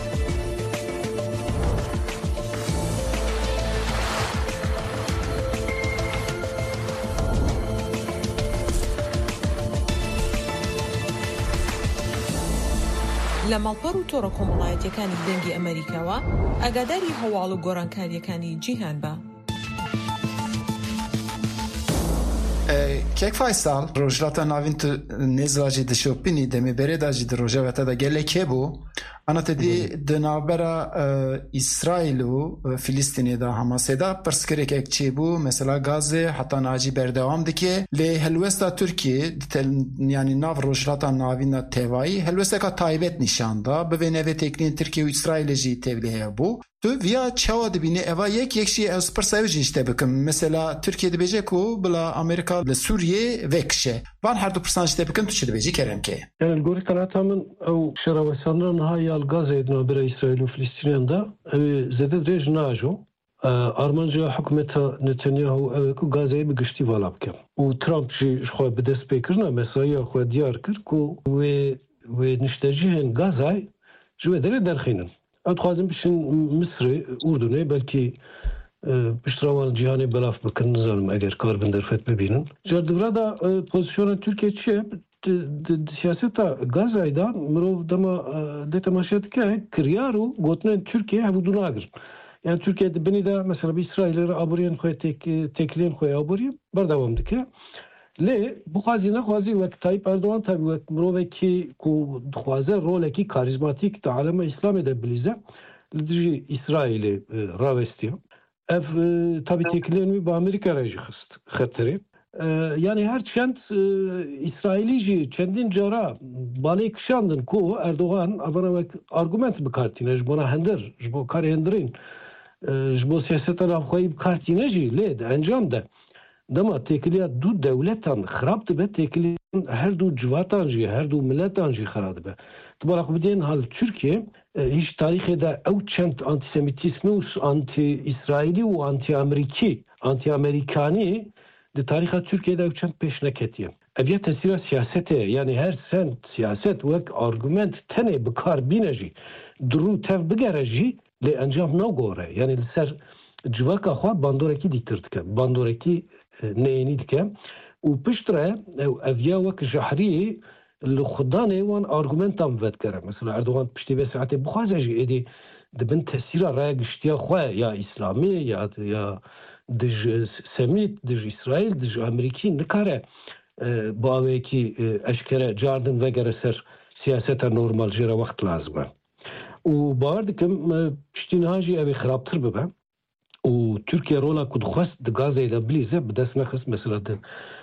لە ماڵپەڕ و تۆڕە کۆمەڵایەتیەکانی دەنگی ئەمریکاوە ئاگاداری هەواڵ و گۆڕانکاریەکانی جیهان بە. کێک فایسال ڕۆژلاتە ناوین تو نێزراجی دشۆپینی دەمێ بەرێداجی درۆژەوەتە گەلێک هێبوو ئەنەتەدی دنابەرە ئیسرائیل و فیلیستینێدا هەماسێدا پرسکرێکێک چێبوو مەسەلا گازێ حتا ناجی بەردەوام دکێ لێ هەلوێستا تورکیە ینی ناو ڕۆژلاتە ناوینە تێوایی هەلوێستێکە تایبەت نیشاندا ببێ نەوێ تێکنین تورکیە و ئیسرائیلژی تێبلێ هەیە بوو تو ویا چاوا دبینێ ئەوە یەک یەکشی ئەس پرسەویژی شتێ بکەم مەسەلا تورکیە دەبێژێ و بڵا ئەمریکا لە سووریێ vekşe. Van her du persan işte bakın tuşu dibeci keremke. Yani gori kanatamın o şeravesanların hayal Gazze'den bir İsrail ve Filistin'de evi zede drej najo. Armanca hükümete Netanyahu evi ku Gazze'yi bir güçlü valapke. O Trump ji xwe bi dest pêkirina mesaiya xwe diyar kir ku wê wê niştecihên Gazay ji wê derê derxînin. Ew dixwazin bişin Misrê, Urdunê belkî piştravan cihanê belaf bikin nizanim eger kar bin derfet bibînin. Car divra da pozisyona Türkiye çi ye siyaseta Gazay'da mirov dema dê temaşe dike kiryar û gotinên Türkiye hevû dunagir. Yani Türkiye'de beni de mesela bir İsrail'e aburiyen koy tek tekliğin koy aburiyen berdavamdı ki le bu kazine kazi ve Tayyip Erdoğan tabi ve mroveki ku duaze roleki karizmatik de aleme İslam edebilize lidri İsrail'i ravestiyor. Ev tabi tekliğin bir Amerika reji xeteri. Yani her çent İsrailici kendin cara bale kişandın ku Erdoğan abana ve argument bikartine jbona hender jbo kar henderin jbo siyaseten avxayı bikartine jî lê de encam de dema tekiliya du devletan xirab dibe tekiliya her du civatan jî her du milletan jî xirab dibe. Tibara xubidên hal Türkiye hiç tarihê de ew çend antisemitîsmî û anti-İsrailî û anti-Amerîkî anti-Amerikanî di tariha Türkiye'de ew çend pêş neketiye. Ev ya tesîra siyasetê yani her sent siyaset wek argument tenê bikar bîne jî dirû tev bigere jî lê encam nagore. Yani li ser civaka xwe bandorekî dîtir dike. Bandorekî neyênî dike. û piştre ev ya wek jahriyê li xudanê wan argumentan vedkere. Mesela Erdoğan piştî vê saetê bixwaze jî êdî dibin tesîra raya giştiya xwe ya İslamî ya ya dij Semît, dij İsrail, dij Amerîkî nikare bavekî eşkere cardin vegere ser siyaseta normal jêra wext lazim e. û bawer dikim piştîniha jî ev ê xirabtir bibe û Türkiye rola ku dixwest di Gazeyê de bilîze bi dest nexist mesela di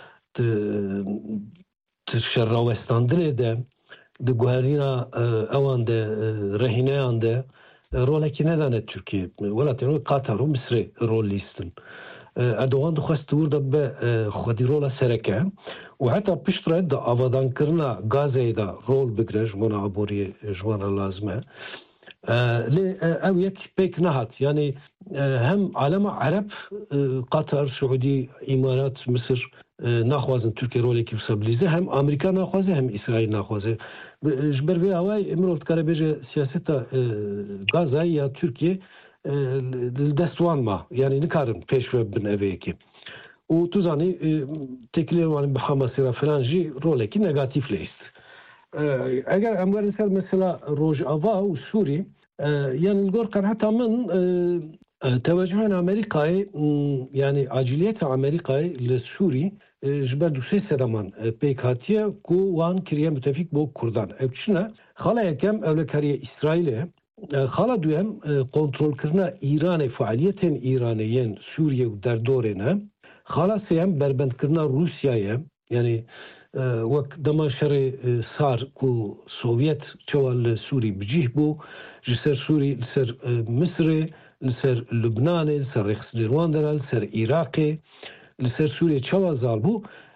di şerrawestandinê de di guherîna ewan de rehîneyan de rolekî nedane Türkiye welatên Qatar û Misrê rol lîstin. Erdoğan dixwest burada be xwedî rola sereke û heta piştre di avadankirina Gazeyê de rol bigire ji wana aboriyê ji wana lazim e. Lê ew yek pêk nehat yani hem alema Ereb Qatar, Suudî, İmarat, Mısır naxwazin Türkiye rolekî stabilize hem Amerika naxwaze hem İsrail naxwaze. Ji ber vê awayê mirov dikare bêje siyaseta Gazayê ya Türkiye li dest wan ma yani nikarin pêş ve bin evê yekê. û tu zanî tekiliyên wan bi Hamasê re filan jî rolekî negatif lêst. Eger em werin ser mesela Rojava û Sûrî yani li gor qenheta min tevecihên Amerîkayê yani aciliyeta Amerîkayê li Sûrî ji ber du sê sedaman pêk hatiye ku wan kiriye müttefîk bo Kurdan. Ev çi ne? Xala yekem ewlekariye İsraîlê xala duyem kontrolkirina İranê faaliyetên İranê yên Sûriye û derdorê ne. Xala sêyem berbendkirina Rûsyayê yani wek dema şerê sar ku Sovyet çawa li Sûrî bicih bû ji ser Sûrî li ser Misrê li ser Lubnanê li ser Rexsîrwan de li ser Iraqê li ser Sûriye çawa zal bû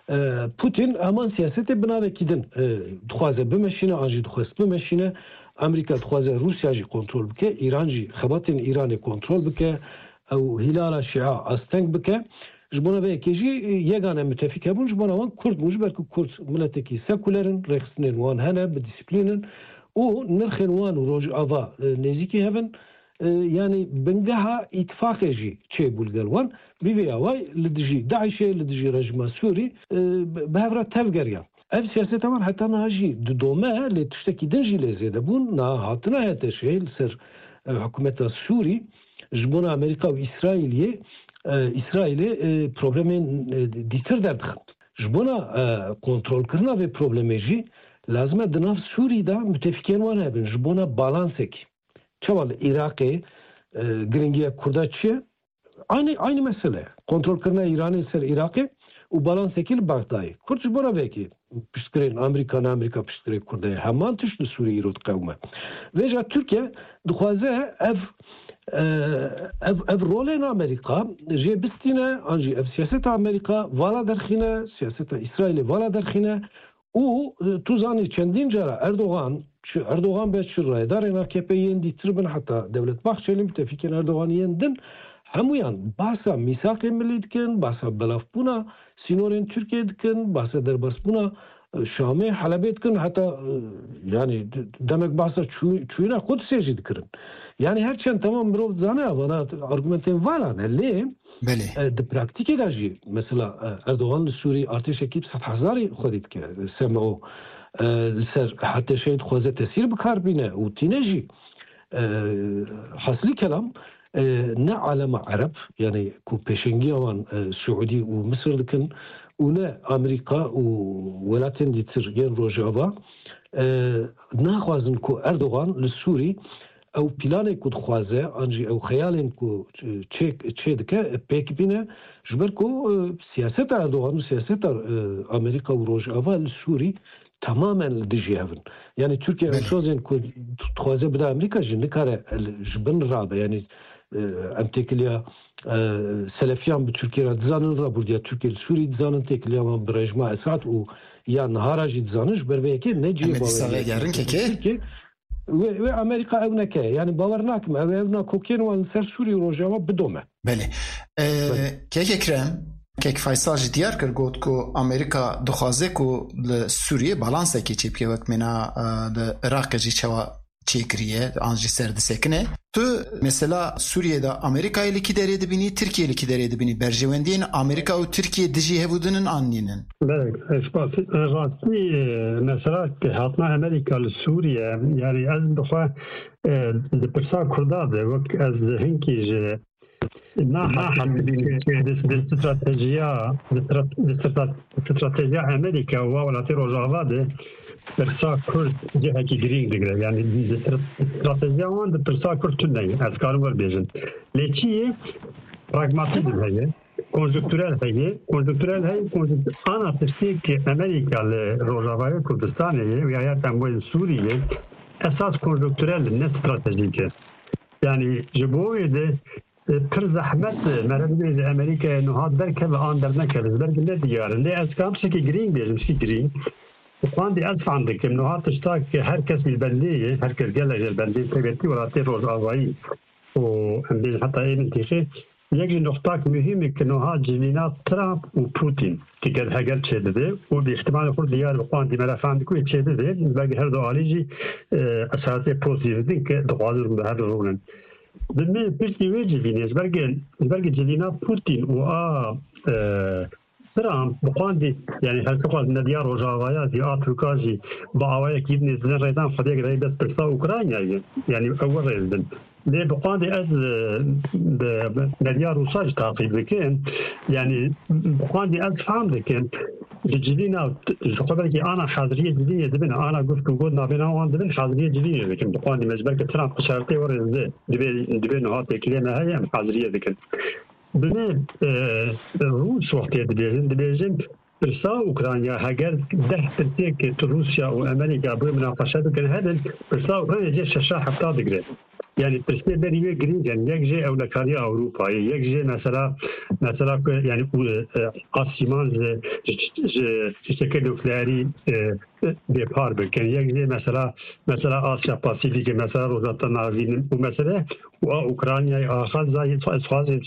Putin hemen siyasete binavekidin dixwaze bimeşine anjî dixwest bimeşine Amerika dixwaze Rusya jî kontrol bike İran jî xebatên İranê kontrol bike ew hilala şia asteng bike ji bona vê yekê jî yegane müttefîk hebûn ji bona wan Kurd bûn ji ber ku Kurd miletekî sekulerin rêxistinên wan hene bi dîsîplînin û nirxên wan û rojava nêzîkî hebin yani bingeha îtifaqê jî çêbû li gel wan bî vê away li dijî Daişê li dijî rejima Sûrî bi hev re tev geriyan. Ev siyaseta wan heta niha jî di dome lê tiştekî din jî lê zêde bûn niha hatina hete şê li ser hikûmeta Sûrî ji bona Amerîka û İsraîliyê İsraîlê problemên dîtir derdixin. Ji bona kontrolkirina vê problemê jî lazim e di nav Sûrî de müttefikên wan hebin ji bona balansekî. Çawa li Iraqê giringiya Kurda çi ye? Aynı aynı mesele. Kontrolkirina İranê ser Iraqê û balansekî li Bagdayê. Kurd ji bona vekî piştgirên Amerîka ne Amerîka piştgirê Kurdayê heman tişt li Sûrî îro diqewme. Vê jî Tirkiye dixwaze ev ev ev rolên Amerîka jê bistîne an jî ev siyaseta Amerîka vala derxîne siyaseta İsraîlê vala derxîne û tu zanî çendîn cara Erdogan Erdogan be çi raydarên A K P yên dîtir bin heta Devlet Bahçeli müttefikên Erdogan yên din hemûyan bahsa mîsaqê millî dikin, bahsa belavbûna sînorên Tirkiye dikin, bahsa derbasbûna Şamê Helebê dikin heta yani demek bahsa çûyîna Qudsê jî dikirin. Yani herçend tamam mirov zane vana argumentên valan lê di praktîkê de jî mesela Erdogan li Sûrî artêşekî sed hezarî xwedî dike S M O li ser hetêşeyê dixwaze tesîr bikar bîne û tîne jî heslî kelam ne alema Ereb yani ku pêşengiya wan Suudî û Misir dikin û ne Amerîka û welatên dîtir yên Rojava naxwazin ku Erdogan li Sûrî ew planê ku dixwaze an jî ew xeyalên ku çê dike pêk bîne ji ber ku siyaseta Erdogan û siyaseta Amerîka û Rojava li Sûrî tamamen li dijî hevin. Yani Türkiye şozên ku dixwaze bide Amerîka jî nikare ji bin rabe yani em têkiliya Selefiyan bi Türkiye re dizanin rabûrdiya Türkiye li Sûrî dizanin têkiliya wan bi rejima Esad û ya nihara jî dizanin ji ber vê yekê ne cî ve, ve Amerika ev neke yani bawer nakim ev ev nakokên wan ser Sûrî û Rojava bidome. Belê. Kek Ekrem kek Faysal jî diyar kir got ku Amerika dixwaze ku li Sûriyê balansekê çêbike wek mena li Iraqê jî çawa çêkiriye an jî ser disekine. Tu mesela Sûriyê'de Amerika'yê li kî derê dibînî Tirkiye li kî derê dibînî berjewendiyên Amerika û Tirkiye dijî hevûdinin anînin. Rastî mesela hatna Amerika li Sûriye yani ez dixwe di pirsa Kurda de wek ez hinkî ji stratejiya stratejiya Amerika û welatê Rojava de pirsa Kurd cihekî girîng digire yani stratejiya wan di pirsa Kurd tune ez karim werbêjin lê çi ye pragmatizm heye konjüktürel heye konjüktürel heye ana tiştê Amerika li Rojavayê Kurdistanê ye û ya tem wê Sûriyê esas konjüktürel ne stratejîk e yani ji bo wê de pir zehmet merhebê li Amerikayê niha derkeve an dernekeve bergê ne diyar lê ez kam şekî girîng bêjim şî girîng Xwandî ez fehm dikim niha tişta ki herkes bilbendî ye herkes gelek jilbendî pêwetî welatê Rojavayî û em bêjin heta ê min tîxê yek jî noxtak mühîm ki niha civîna Trump û Putin ki gel heger çêdibe û bi ihtimalê xwe diyar bi xwandî me re fehm diku çêdibe belkî her du alî jî esasê pozîv din ki dixwazin bi her rûnin Dime piştî wê civînê belkî civîna Putin û a Trump bi xwandî yani her xwaz nediya Rojavaya jî a Tirka jî bi awayekî dinê zilên rêdan xwediyek rê dest pirsa Ukraynayê yani ew rêz din lê bi xwandî ez nediya Rûsa jî taqîb dikim yani bi xwandî ez fehm dikim ji civîna ji xwe belkî ana xeziriyê civînê dibin ana guftûgû navêna wan dibin xeziriyê civînê dikim bi xwandî me ji ber ku Trump şertê werêze divê divê niha têkiliyê me heye em xeziriyê dikin Bine Rûs wextê dibêjin dibêjin pirsa Ukrayna heger deh tirkek Rusya û Amerîka bi münaqeşe dikin hedin pirsa Ukrayna jê şeşa hefta digire يعني برسي بريوي جرين يعني يجي أولكارية أوروبا يجي مثلا مثلا يعني قاسمان شكل نوكلياري بيبار بكن يجي مثلا مثلا آسيا باسيفيك مثلا روزاتا نازين ومثلا وأوكرانيا آخر زي إسرائيل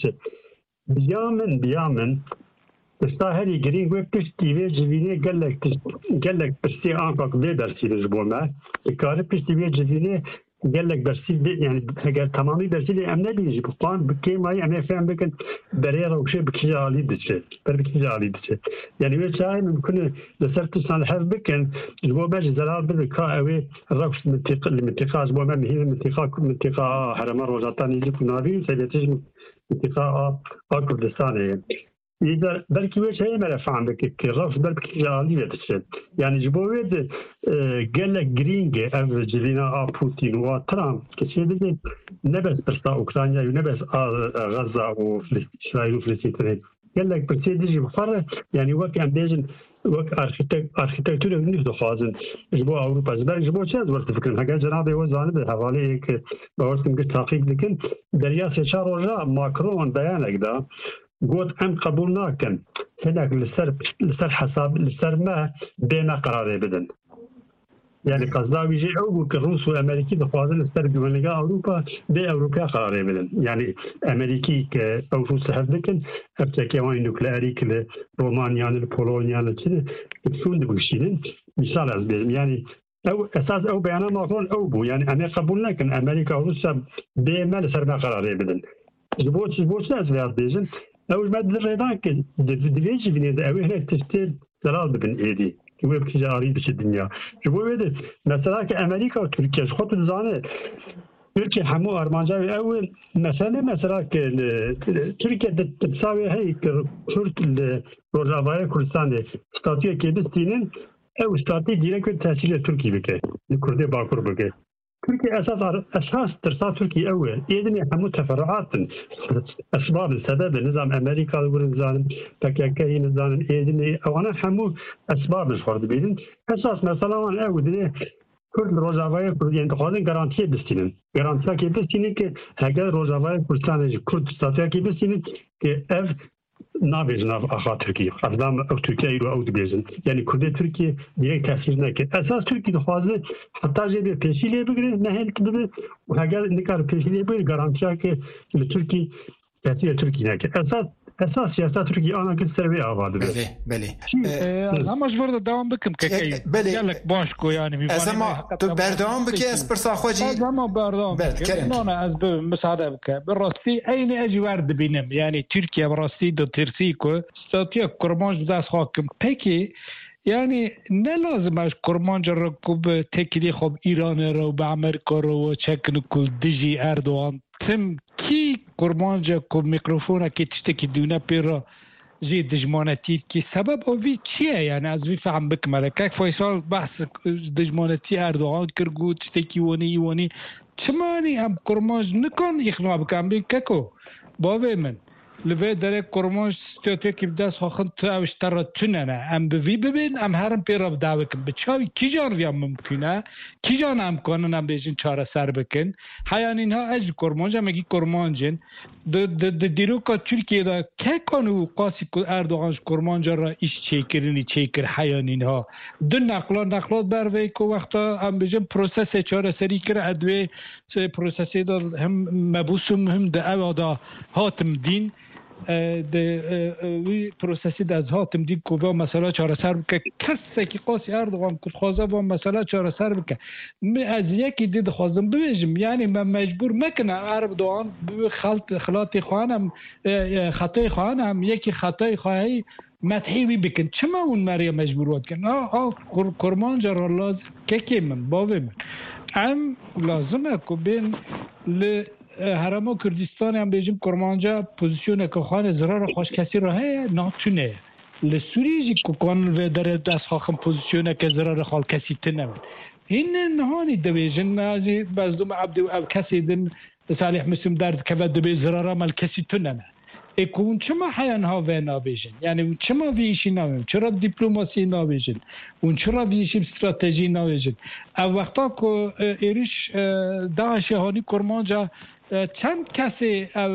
بيامن بيامن استاهلي جرين وقتش تيجي جبينه قال لك قال لك برسي أنقق بيدرسي الأسبوع كارب تيجي جبينه قال لك برسي يعني قال تمامي برسي لي أمنا بيجي بقان بكيم هاي أنا فاهم بكن بريرة وشيء بكتير عالي دشة بركتير عالي دشة يعني وشاي ممكن لسرت سنة حرب بكن الأسبوع باجي زلال بالكا أوي الرقص منطقة المنطقة أسبوع ما هي منطقة منطقة حرم روزاتان يجي كناري سيدتش منطقة كردستان إذا بلكي وش هي ما فهم بك كرف بلكي جالية تشد يعني جبويد قال لك جرينج أو جلينا بوتين وترامب كشيء بيجي نبس برسا أوكرانيا ونبس غزة وإسرائيل وفلسطين قال لك برسي ديجي بفرق يعني وقت عم بيجن وقت أرخيتك أرخيتكتورة نفسه خازن جبوا أوروبا زبالك جبوا شيء زورت فكرة هكذا جنابي وزانه بالحوالي هيك بورتم قلت تحقيق لكن درياسة شهر رجع ماكرون بيانك ده قلت أم قبول ناكن هناك لسر لسر حساب لسر ما بين قرار بدن يعني قصداوي جي أو كروس وأمريكي بخوازن لسر بيونجا أوروبا بي أوروبا قرار بدن يعني أمريكي كأو روس هفدكن أبتكيوان نوكلياري كل رومانيا البولونيا لكن تكون دبوشين مثال أزبيم يعني أو أساس أو بيانا ماكرون أو بو يعني أنا قبول ناكن أمريكا وروسيا بي ما لسر ما قرار بدن جبوت جبوت ناس في أزبيجن أول ما تدري ذاك دفيش بني أوي هنا تشتري زلال بن إيدي كيف بكي جاري بش الدنيا جبوا بيد مثلا كأمريكا وتركيا خط الزانة تركيا حمو أرمانجاوي أول مثلا مثلا تركيا تساوي هاي كرت الروجافايا كردستان استاتيا كيدستينين أو استاتي ديرك تحصيل تركي بكي الكردي باكور بكي تركيا أساس أساس ترسا تركيا أول إذن حمو تفرعات أسباب السبب نظام أمريكا ونظام تكاكي نظام إذن أو أنا حمو أسباب الفرد بيدن أساس مثلا أول كرد روجافايا كرد يعني تخاذن garantiye بستينن garantiya ki bistinin ki heger rojaavaya Kurdistan'ı Kurd statüya ki bistinin ki ev نابێژن ئاخا تورکی ئەفدام ئەو تورکیای رو ئەو دەبێژن یعنی کوردی تورکی دیرێک تەسیر نەکرد ئەساس تورکی دەخوازێت حتا ژێ بێ پێشی لێ بگرێت نەهێلت ببێت و هەگەر نکار پێشی لێ بگرێت گارانتیاکە لە تورکی تەسیر تورکی نەکرد ئەساس اساس سیاست ترکی آن که سروی آباد بله بله اما جورد دوام بکم که کی بله باش کو یعنی میفهمی اما تو بردام بکی اس پرسا خوجی اما بردام انا از مساعده بک براستی عین اجی ورد بینم یعنی ترکیه براستی دو ترسی کو استاتیا کرمانج دست حاکم پکی یعنی نه لازم از کرمانج رو کوب تکلی خوب ایران رو به امریکا رو چکن کل دیجی اردوغان تم کی کرمانج کو میکروفون کی تشتکی دونه پیرا زی دجمانتی کی سبب اوی چیه یعنی از وی فهم بکمله که فیصل بحث دجمانتی اردوغان کرگو تشتکی ونی ونی چمانی هم کرمانج نکن اخنوا بکن بی ککو باوی من لبه داره کرمانج استاتیک بدست خواهند تو اوشتر توننه ام بوی ببین ام هرم پیرا بدعوه کن بچاوی کی جان ویم ممکنه کی جان امکانن ام بیشین چاره سر بکن حیان اینها از کرمانج هم اگی کرمانجن د دیروکا ترکیه دا که کنو قاسی اردوغانش کرمانج را ایش چیکرینی چیکر حیان اینها دو نقلا نقلات بروی که وقتا ام بیشین پروسس چاره سری کر ادوی پروسسی دا هم مبوسم هم دا او دا هاتم دین د وی پروسسی د از هاتم دی کوبا مسئله چاره سر بکه کسی که قاسی اردوغان کد خوازه با مسئله چاره سر بکه می از یکی دید خوازم ببیجم یعنی من مجبور مکنه اردوغان خلط خلاطی خواهنم خطای خواهنم یکی خطای خواهی مدحیوی بکن چما اون مریا مجبور واد کن آه آه کرمانج را لازم که که من باوی من ام لازمه که بین ل هرما کردستان هم بیجیم کرمانجا پوزیشن که خوان زرار خوش کسی را ہے ناتونه لسوریجی که قانون و در دست خواهم پوزیشن که زرار خال کسی تنم این نهانی دویجن ازی بازدوم عبد او کسی دن صالح مسلم درد که دو بی زرار مال کسی تنم اون چما حیان ها و نابیجن یعنی اون چما ویشی نابیجن چرا دیپلماسی نابیجن اون چرا ویشی استراتژی نابیجن او وقتا که ایریش داعش هانی کرمانجا چند کسی او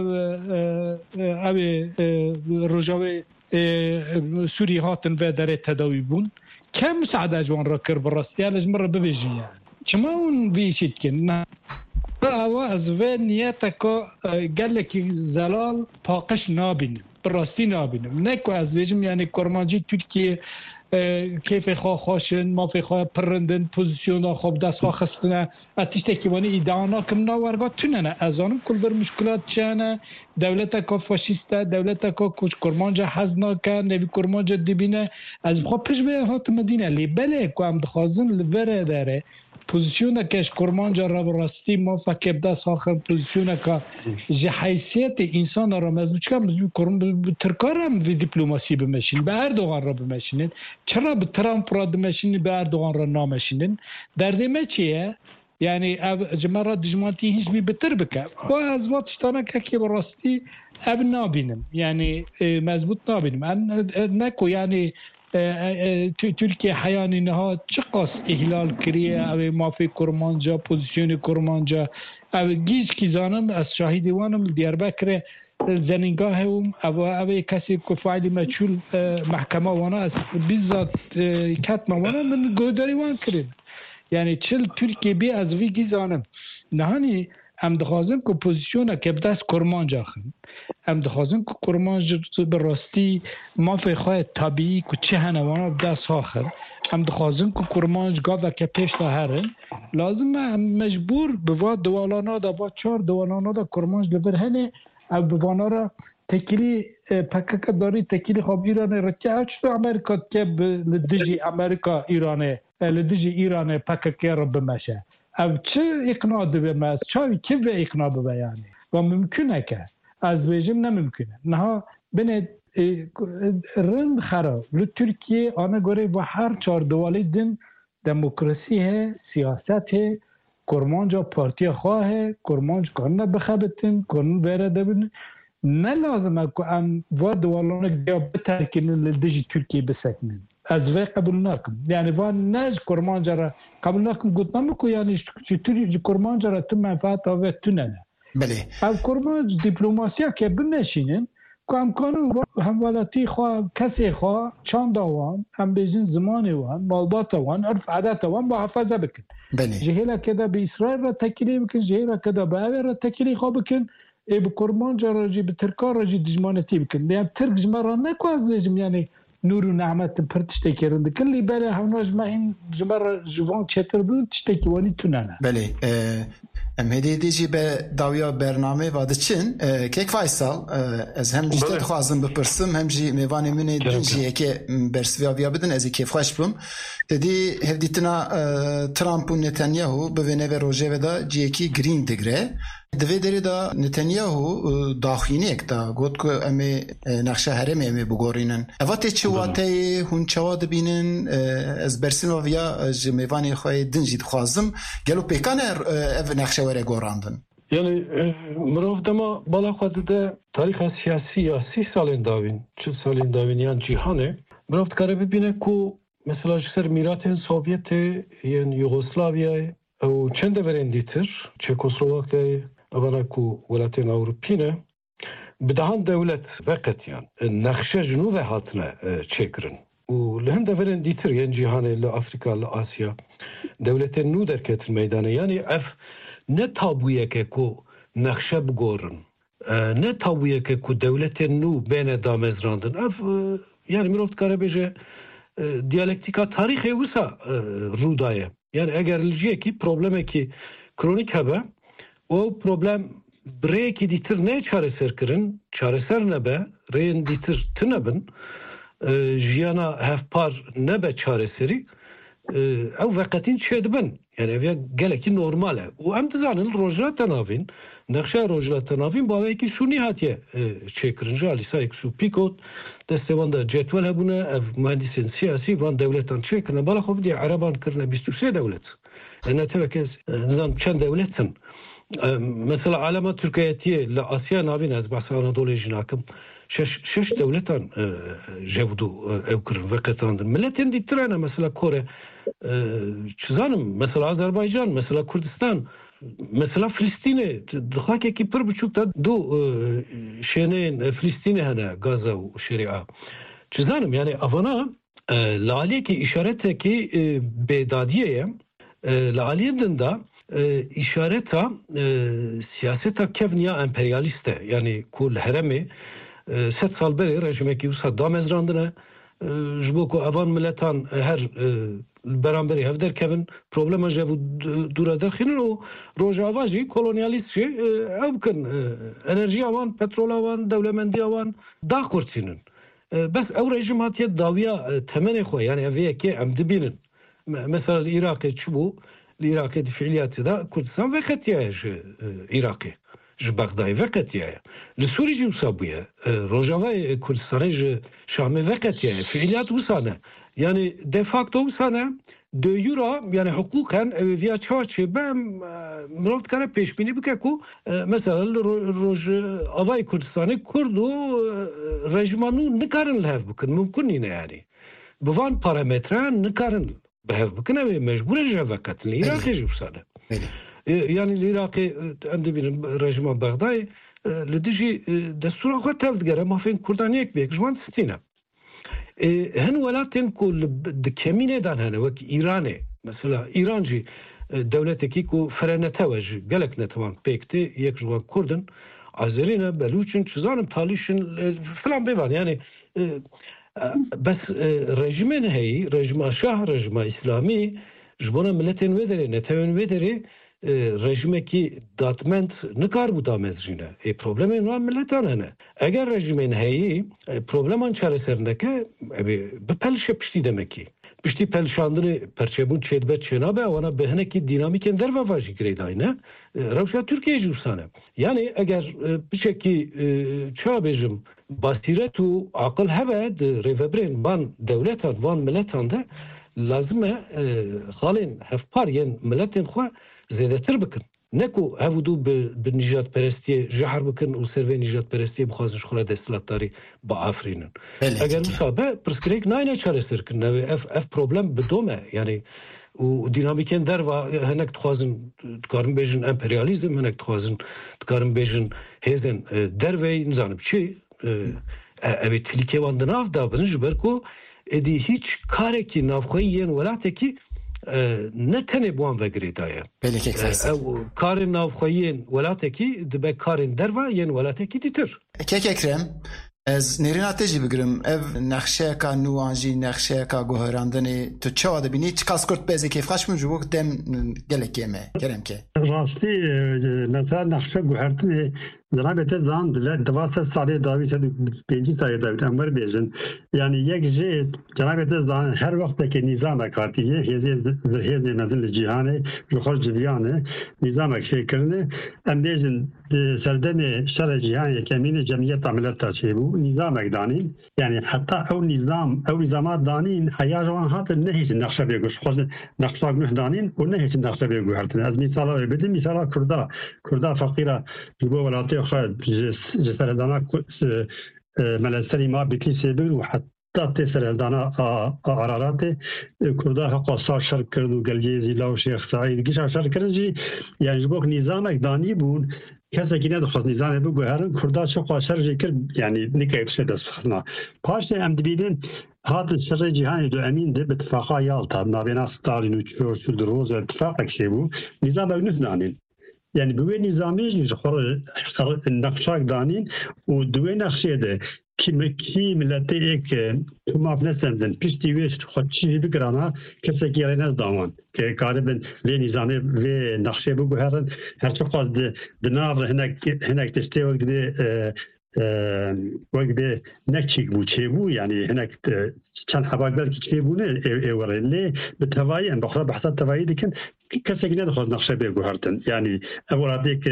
او رجاوی سوری هاتن و داره تداوی بون که مساعده جوان را کر براستی هلش مرا ببیجن یعنی چما اون ویشید که نه او از و نیت که گلکی زلال پاقش نابینم براستی نابینم نه که از ویجم یعنی کرمانجی ترکیه کیف خواه خواشن مافی خواه پرندن پوزیسیون خواب دست خواه خستنه اتیشته که وانی ایدانا کم ناورگا توننه از آنم کل بر مشکلات چانه دولت که فاشیسته دولت که کچ کرمانجا حزنا که نوی کرمانجا دبینه از بخواه پیش به هات مدینه لی بله که هم دخوازن لبره داره پوزیسیونه کهش کرمانجا را براستی ما فکر دست آخر پوزیسیونه که جه حیثیت انسان را مزمون چکا مزمون ترکار هم به دیپلوماسی بمشین به اردوغان را بمشینین چرا به ترامپ را بمشینین به اردوغان را نامشینین دردمه چیه؟ یعنی جمعه دجمانتی هیچ بی بتر بکر و از واتشتانه که که براستی اب نابینم یعنی مضبوط نابینم نکو یعنی ترکیه حیانی نها چه قاس احلال کریه او مافی کرمانجا پوزیسیون کرمانجا او گیز کی زانم از شاهدیوانم دیاربکر زنینگاه هم او او کسی که فعلی مجهول محکمه وانا از بیزاد کتم وانا من گوداری وان کرد یعنی چل ترکیه بی از وی گیزانم نهانی ام دخوازم که پوزیسیونه که بدست کرمانجا خن ام دخوازم که کرمانجا براستی ما فی خواه طبیعی که چه هنوانا بدست آخر ام دخوازم که کرمانجا گاوه که پیش تا هرن لازم ام مجبور بوا دوالانا دا با چار دوالانا دا کرمانجا لبر هنه ام بوانا را تکیلی پکک داری تکیلی خواب ایرانه رچه اچتو امریکا که لدیجی امریکا ایرانه لدیجی ایرانه پکک را بمشه او چه اقناع دو بمست چاوی که به اقناع ببه یعنی و ممکنه که از ویجم نممکنه نها بینه رند خراب رو ترکیه آنه گوره و هر چار دوالی دن دموکراسی ہے سیاست ہے کرمانجا پارتی خواه ہے کرمانج کنه بخبتن کنه بیره دبن نه لازمه که ام و دوالانه گیا بترکنن لدیجی ترکیه بسکنن از وی قبول نکن یعنی وان نج کرمانجا را قبول نکن گفت نمیکو یعنی چطوری کرمانجا را تو منفعت آوه تو نه بله او کرمانج دیپلوماسیا که بنشینن که امکانو هم ولتی خواه کسی خواه چند آوان هم بیزین زمانی وان مالبات وان عرف عادت وان با حفظه بکن بله جهیلا که دا به اسرائیل را تکیلی بکن جهیلا که دا به اوه را تکیلی خواه بکن ای به کرمانجا را جی به ترکار را جی دجمانتی بکن یعنی ترک جمع را نکو از دیجم یعنی نور و نعمت پر تشتکی رنده کلی بله هموناش ما این جمع جوان چطر بود تشتکی وانی توننه بله ام هدی دیجی به داویا برنامه واده چین کیک فایسال از هم جیده خوازم بپرسم هم جی میوانی منی دیجی که برسویا بیا بدن از کیف خوش بم دیدی هفدیتنا ترامپ و نتانیاهو بوینه و روژه ودا جی اکی گرین دگره دوی داری دا نتانیاهو داخینی اک دا گوت که امی نقشه هرم امی بگورینن اواتی چه واتی هون چوا دبینن از برسیم و ویا جمیوانی خواهی دنجید خوازم گلو پیکان او نقشه وره گوراندن یعنی مروف دما بالا خواهد ده تاریخ سیاسی یا سی سالین داوین چه سالین داوین یان جیهانه مروف دکاره ببینه که مثلا جسر میرات سوویت یعنی یوگسلاویای او چند برندیتر چکسلواکی اولا کو ولاتین اوروپینه بدهان دولت وقت یان نقشه جنوب هاتنه چکرن و لهم دولت دیتر یعنی جهان لافریقا لآسیا دولت نو در کتر میدانه یعنی اف نه تابویه که کو نقشه بگورن نه تابویه که کو دولت نو بین دامزراندن اف یعنی میروفت کاره بیجه دیالکتیکا تاریخ وسا رودایه yani eğer ilgiye ki probleme ki kronik hebe o problem breki ditir ne çareser kirin çareser ne be reyin ditir tınabın jiyana hefpar ne be çareseri ev vakatin çedibin yani ev geleki normale o em dizanın rojla tanavin nakşa rojla tanavin bavê ki şuni hatiye çekirin jalisa eksu pikot destevanda cetvel hebune ev mühendisin siyasi van devletan çekirine bala xov diye Araban kirine bîst û sê devlet ne tevekez nizam çend devletin مثلا علامة تركياتية لآسيا نابين از بحث أنادولي جناكم شش شش دولتان جودو أو كرن وقتاندن ملتين دي ترانا مثلا كوريا چزانم مثلا آذربایجان مثلا کردستان مثلا فلسطین دخاکی کی پر بچوک تا دو شنین فلسطین هنه غزه و شریعه چزانم یعنی افانا لعالیه کی اشارته کی بدادیه لعالیه دنده اشارته siyaseta kevniya emperyaliste yani kul heremi set sal beri rejime ki usa damezrandına jbo ko avan milletan her beraberi hevder kevin problema jevu dura dakhilin o rojavaji kolonyalist şey evkin enerji avan petrol avan devlemendi avan da kurtsinin bes ev rejim hatiye daviya temene xo yani eviye ki emdibinin mesela Irak'e çubu Irak'e fiiliyatı da Kurdistan ve Katiye Irak'e Bagdad ve Katiye le Suriye usabuye Rojava Kurdistan Şam ve Katiye fiiliyat usane yani de facto usane de euro yani hukuken eviya çarşı ben mravt kare peşbini bike ku mesela roj avay Kurdistan'ı kurdu rejimanu nikarin lev bukun mümkün yine yani bu van parametre nikarin behev bukun evi mecbur ejavakat Irak'e usane yani Irak'e andi benim rejima Bagdad لديجي دستور أخوات تفدقر ما فين كردانيك بيك جوان ستينة هن ولاتن كل دكمينة دان هنا وك إيراني مثلا إيرانجي دولتكي كو فرنة توجه قالك نتوان بيكتي يك جوان كردن عزرينا بلوچن چزانم تاليشن فلان بيبان يعني بس رجمين هي رجما شاه رجما إسلامي جبونا ملتين ودري نتوان ودري rejimeki datment nikar bu damezjine. E problemin var milletan hene. Eğer rejimin heyi probleman çareserindeki bir pelşe pişti demek ki. Pişti pelşandını perçebun çedbet çenabe ona behneki dinamiken derve vajı gireydayne. Ravşa Türkiye jursane. Yani eğer bir şekli çabejim basiretu akıl heve de revebrin van devletan van milletan da lazım halin hefpar yen milletin xwa زیادتر بکن نکو هفودو به نجات پرستی جهر بکن و سروی نجات پرستی بخوازش خورا دستلاتاری با آفرینن اگر مصابه پرسکریک ناینه چاره سر کن اف اف پروبلم بدومه یعنی و دینامیکن در و هنک تخوازن تکارم بیجن امپریالیزم هنک تخوازن تکارم بیجن هیزن در وی نزانم چی اوی تلیکه واندن آف دا بنج برکو ادی هیچ کاره کی نافخوی ین ولاته کی نه تنه بوان وگریدایه او کارن نافخویین ولاتکی دبه کارن دروا ین ولاتکی دیتر کک اکرم از نرین آتجی بگرم او نقشه کا نوانجی نقشه کا گوهراندنی تو چه آده بینی چه کاس کرد بیزی که فخش من جوک دم گلکیمه کرم که راستی مثلا نقشه گوهردنی جنابت زان دل دواسه سالی داوی شد پنجی سالی داوی امر بیشن یعنی یک جه جنابت زان هر وقت که نظام کارتیه هزی هزی نزل جهانه جوخر جویانه نظام شکرنه ام بیشن سردن شر جهانی کمین جمعیت عملت تشیبو نظام دانین یعنی حتی او نظام او نظامات دانین حیاجوان هات نهیچ نقشه بیگوش خود نقشه گوش دانین و نهیچ نقشه بیگو هرتن از مثال بدیم مثال کردا کردا فقیره جبو ولاتی خد جسردانا ملسری ما بکیسی بگن و حتی تسردانا قرارات کردا قصار شرک کرد و گلجی زیلا و شیخ سعید گیش شرک کرد جی یعنی جبوک نظام اکدانی بون کسی که ندخواست نظام بگو هرن کردا چه قاشر جی کرد یعنی نکه بسه دست خرنا پاش ام دبیدن هات سر جهانی دو امین ده باتفاقا یالتا نابینا ستالین و چورچول دروز و اتفاق اکسی بو نظام اگنف دانین yani bu nizami xor naqşak danin u duwe naqşe de kim ki millete ek tu mafnesenden pişti ve xotçi bir grana kesek yerine zaman ke galiben ve nizami ve naqşe bu herin her çok az de binav henek henek testev gibi وقتی نکچیک بود چه بود یعنی هنگ چند حباگدار که چه بود نه اولی به توایی ان بخدا بحث توایی دیکن کسی که ندخواد نقشه بیگو هرتن یعنی اولاتی که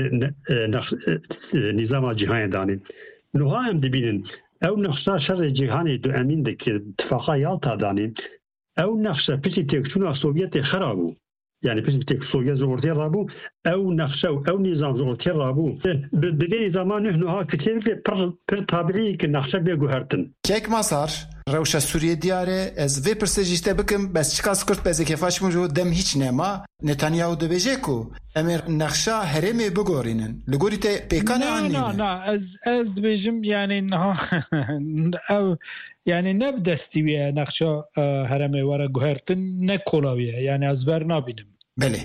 نظام جهانی دانین نوها هم دبینن او نقشه شر جهانی دو امین ده که اتفاقا یالتا دانین او نقشه پیسی تکتون سوویت خرابو يعني بس بتكسوية زورتي رابو أو نقشة أو نظام زورتي رابو بدي زمان نحن ها كتير في بر بر طبيعي كنقشة بيجوهرتن كيك مصار روشة سوريا دياره از في برسجيشته بكم بس شكاس كرت بس كيفاش موجود دم هيج نما نتانياهو دبيجيكو امر نقشة هرمي بگورينن لگوريته بيكان عنين لا لا از از بيجم يعني انها او يعني نبدا استوية نقشة هرمي ورا گوهرتن نکولاویه يعني از بر نابینم بله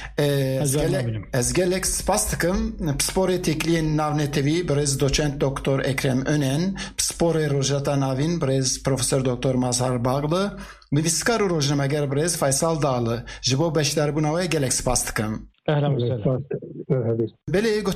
از گلک سپاس دکم پسپور تکلین ناونتوی برز دوچنت دکتر اکرم önен پسپور روجتا ناوین برز پروفسور دکتر مازهر باغlı نویسکار روجنمگر برز فیصل داlı جبو بشدار بناوی گلک سپاس دکم اهلا وسهلا بله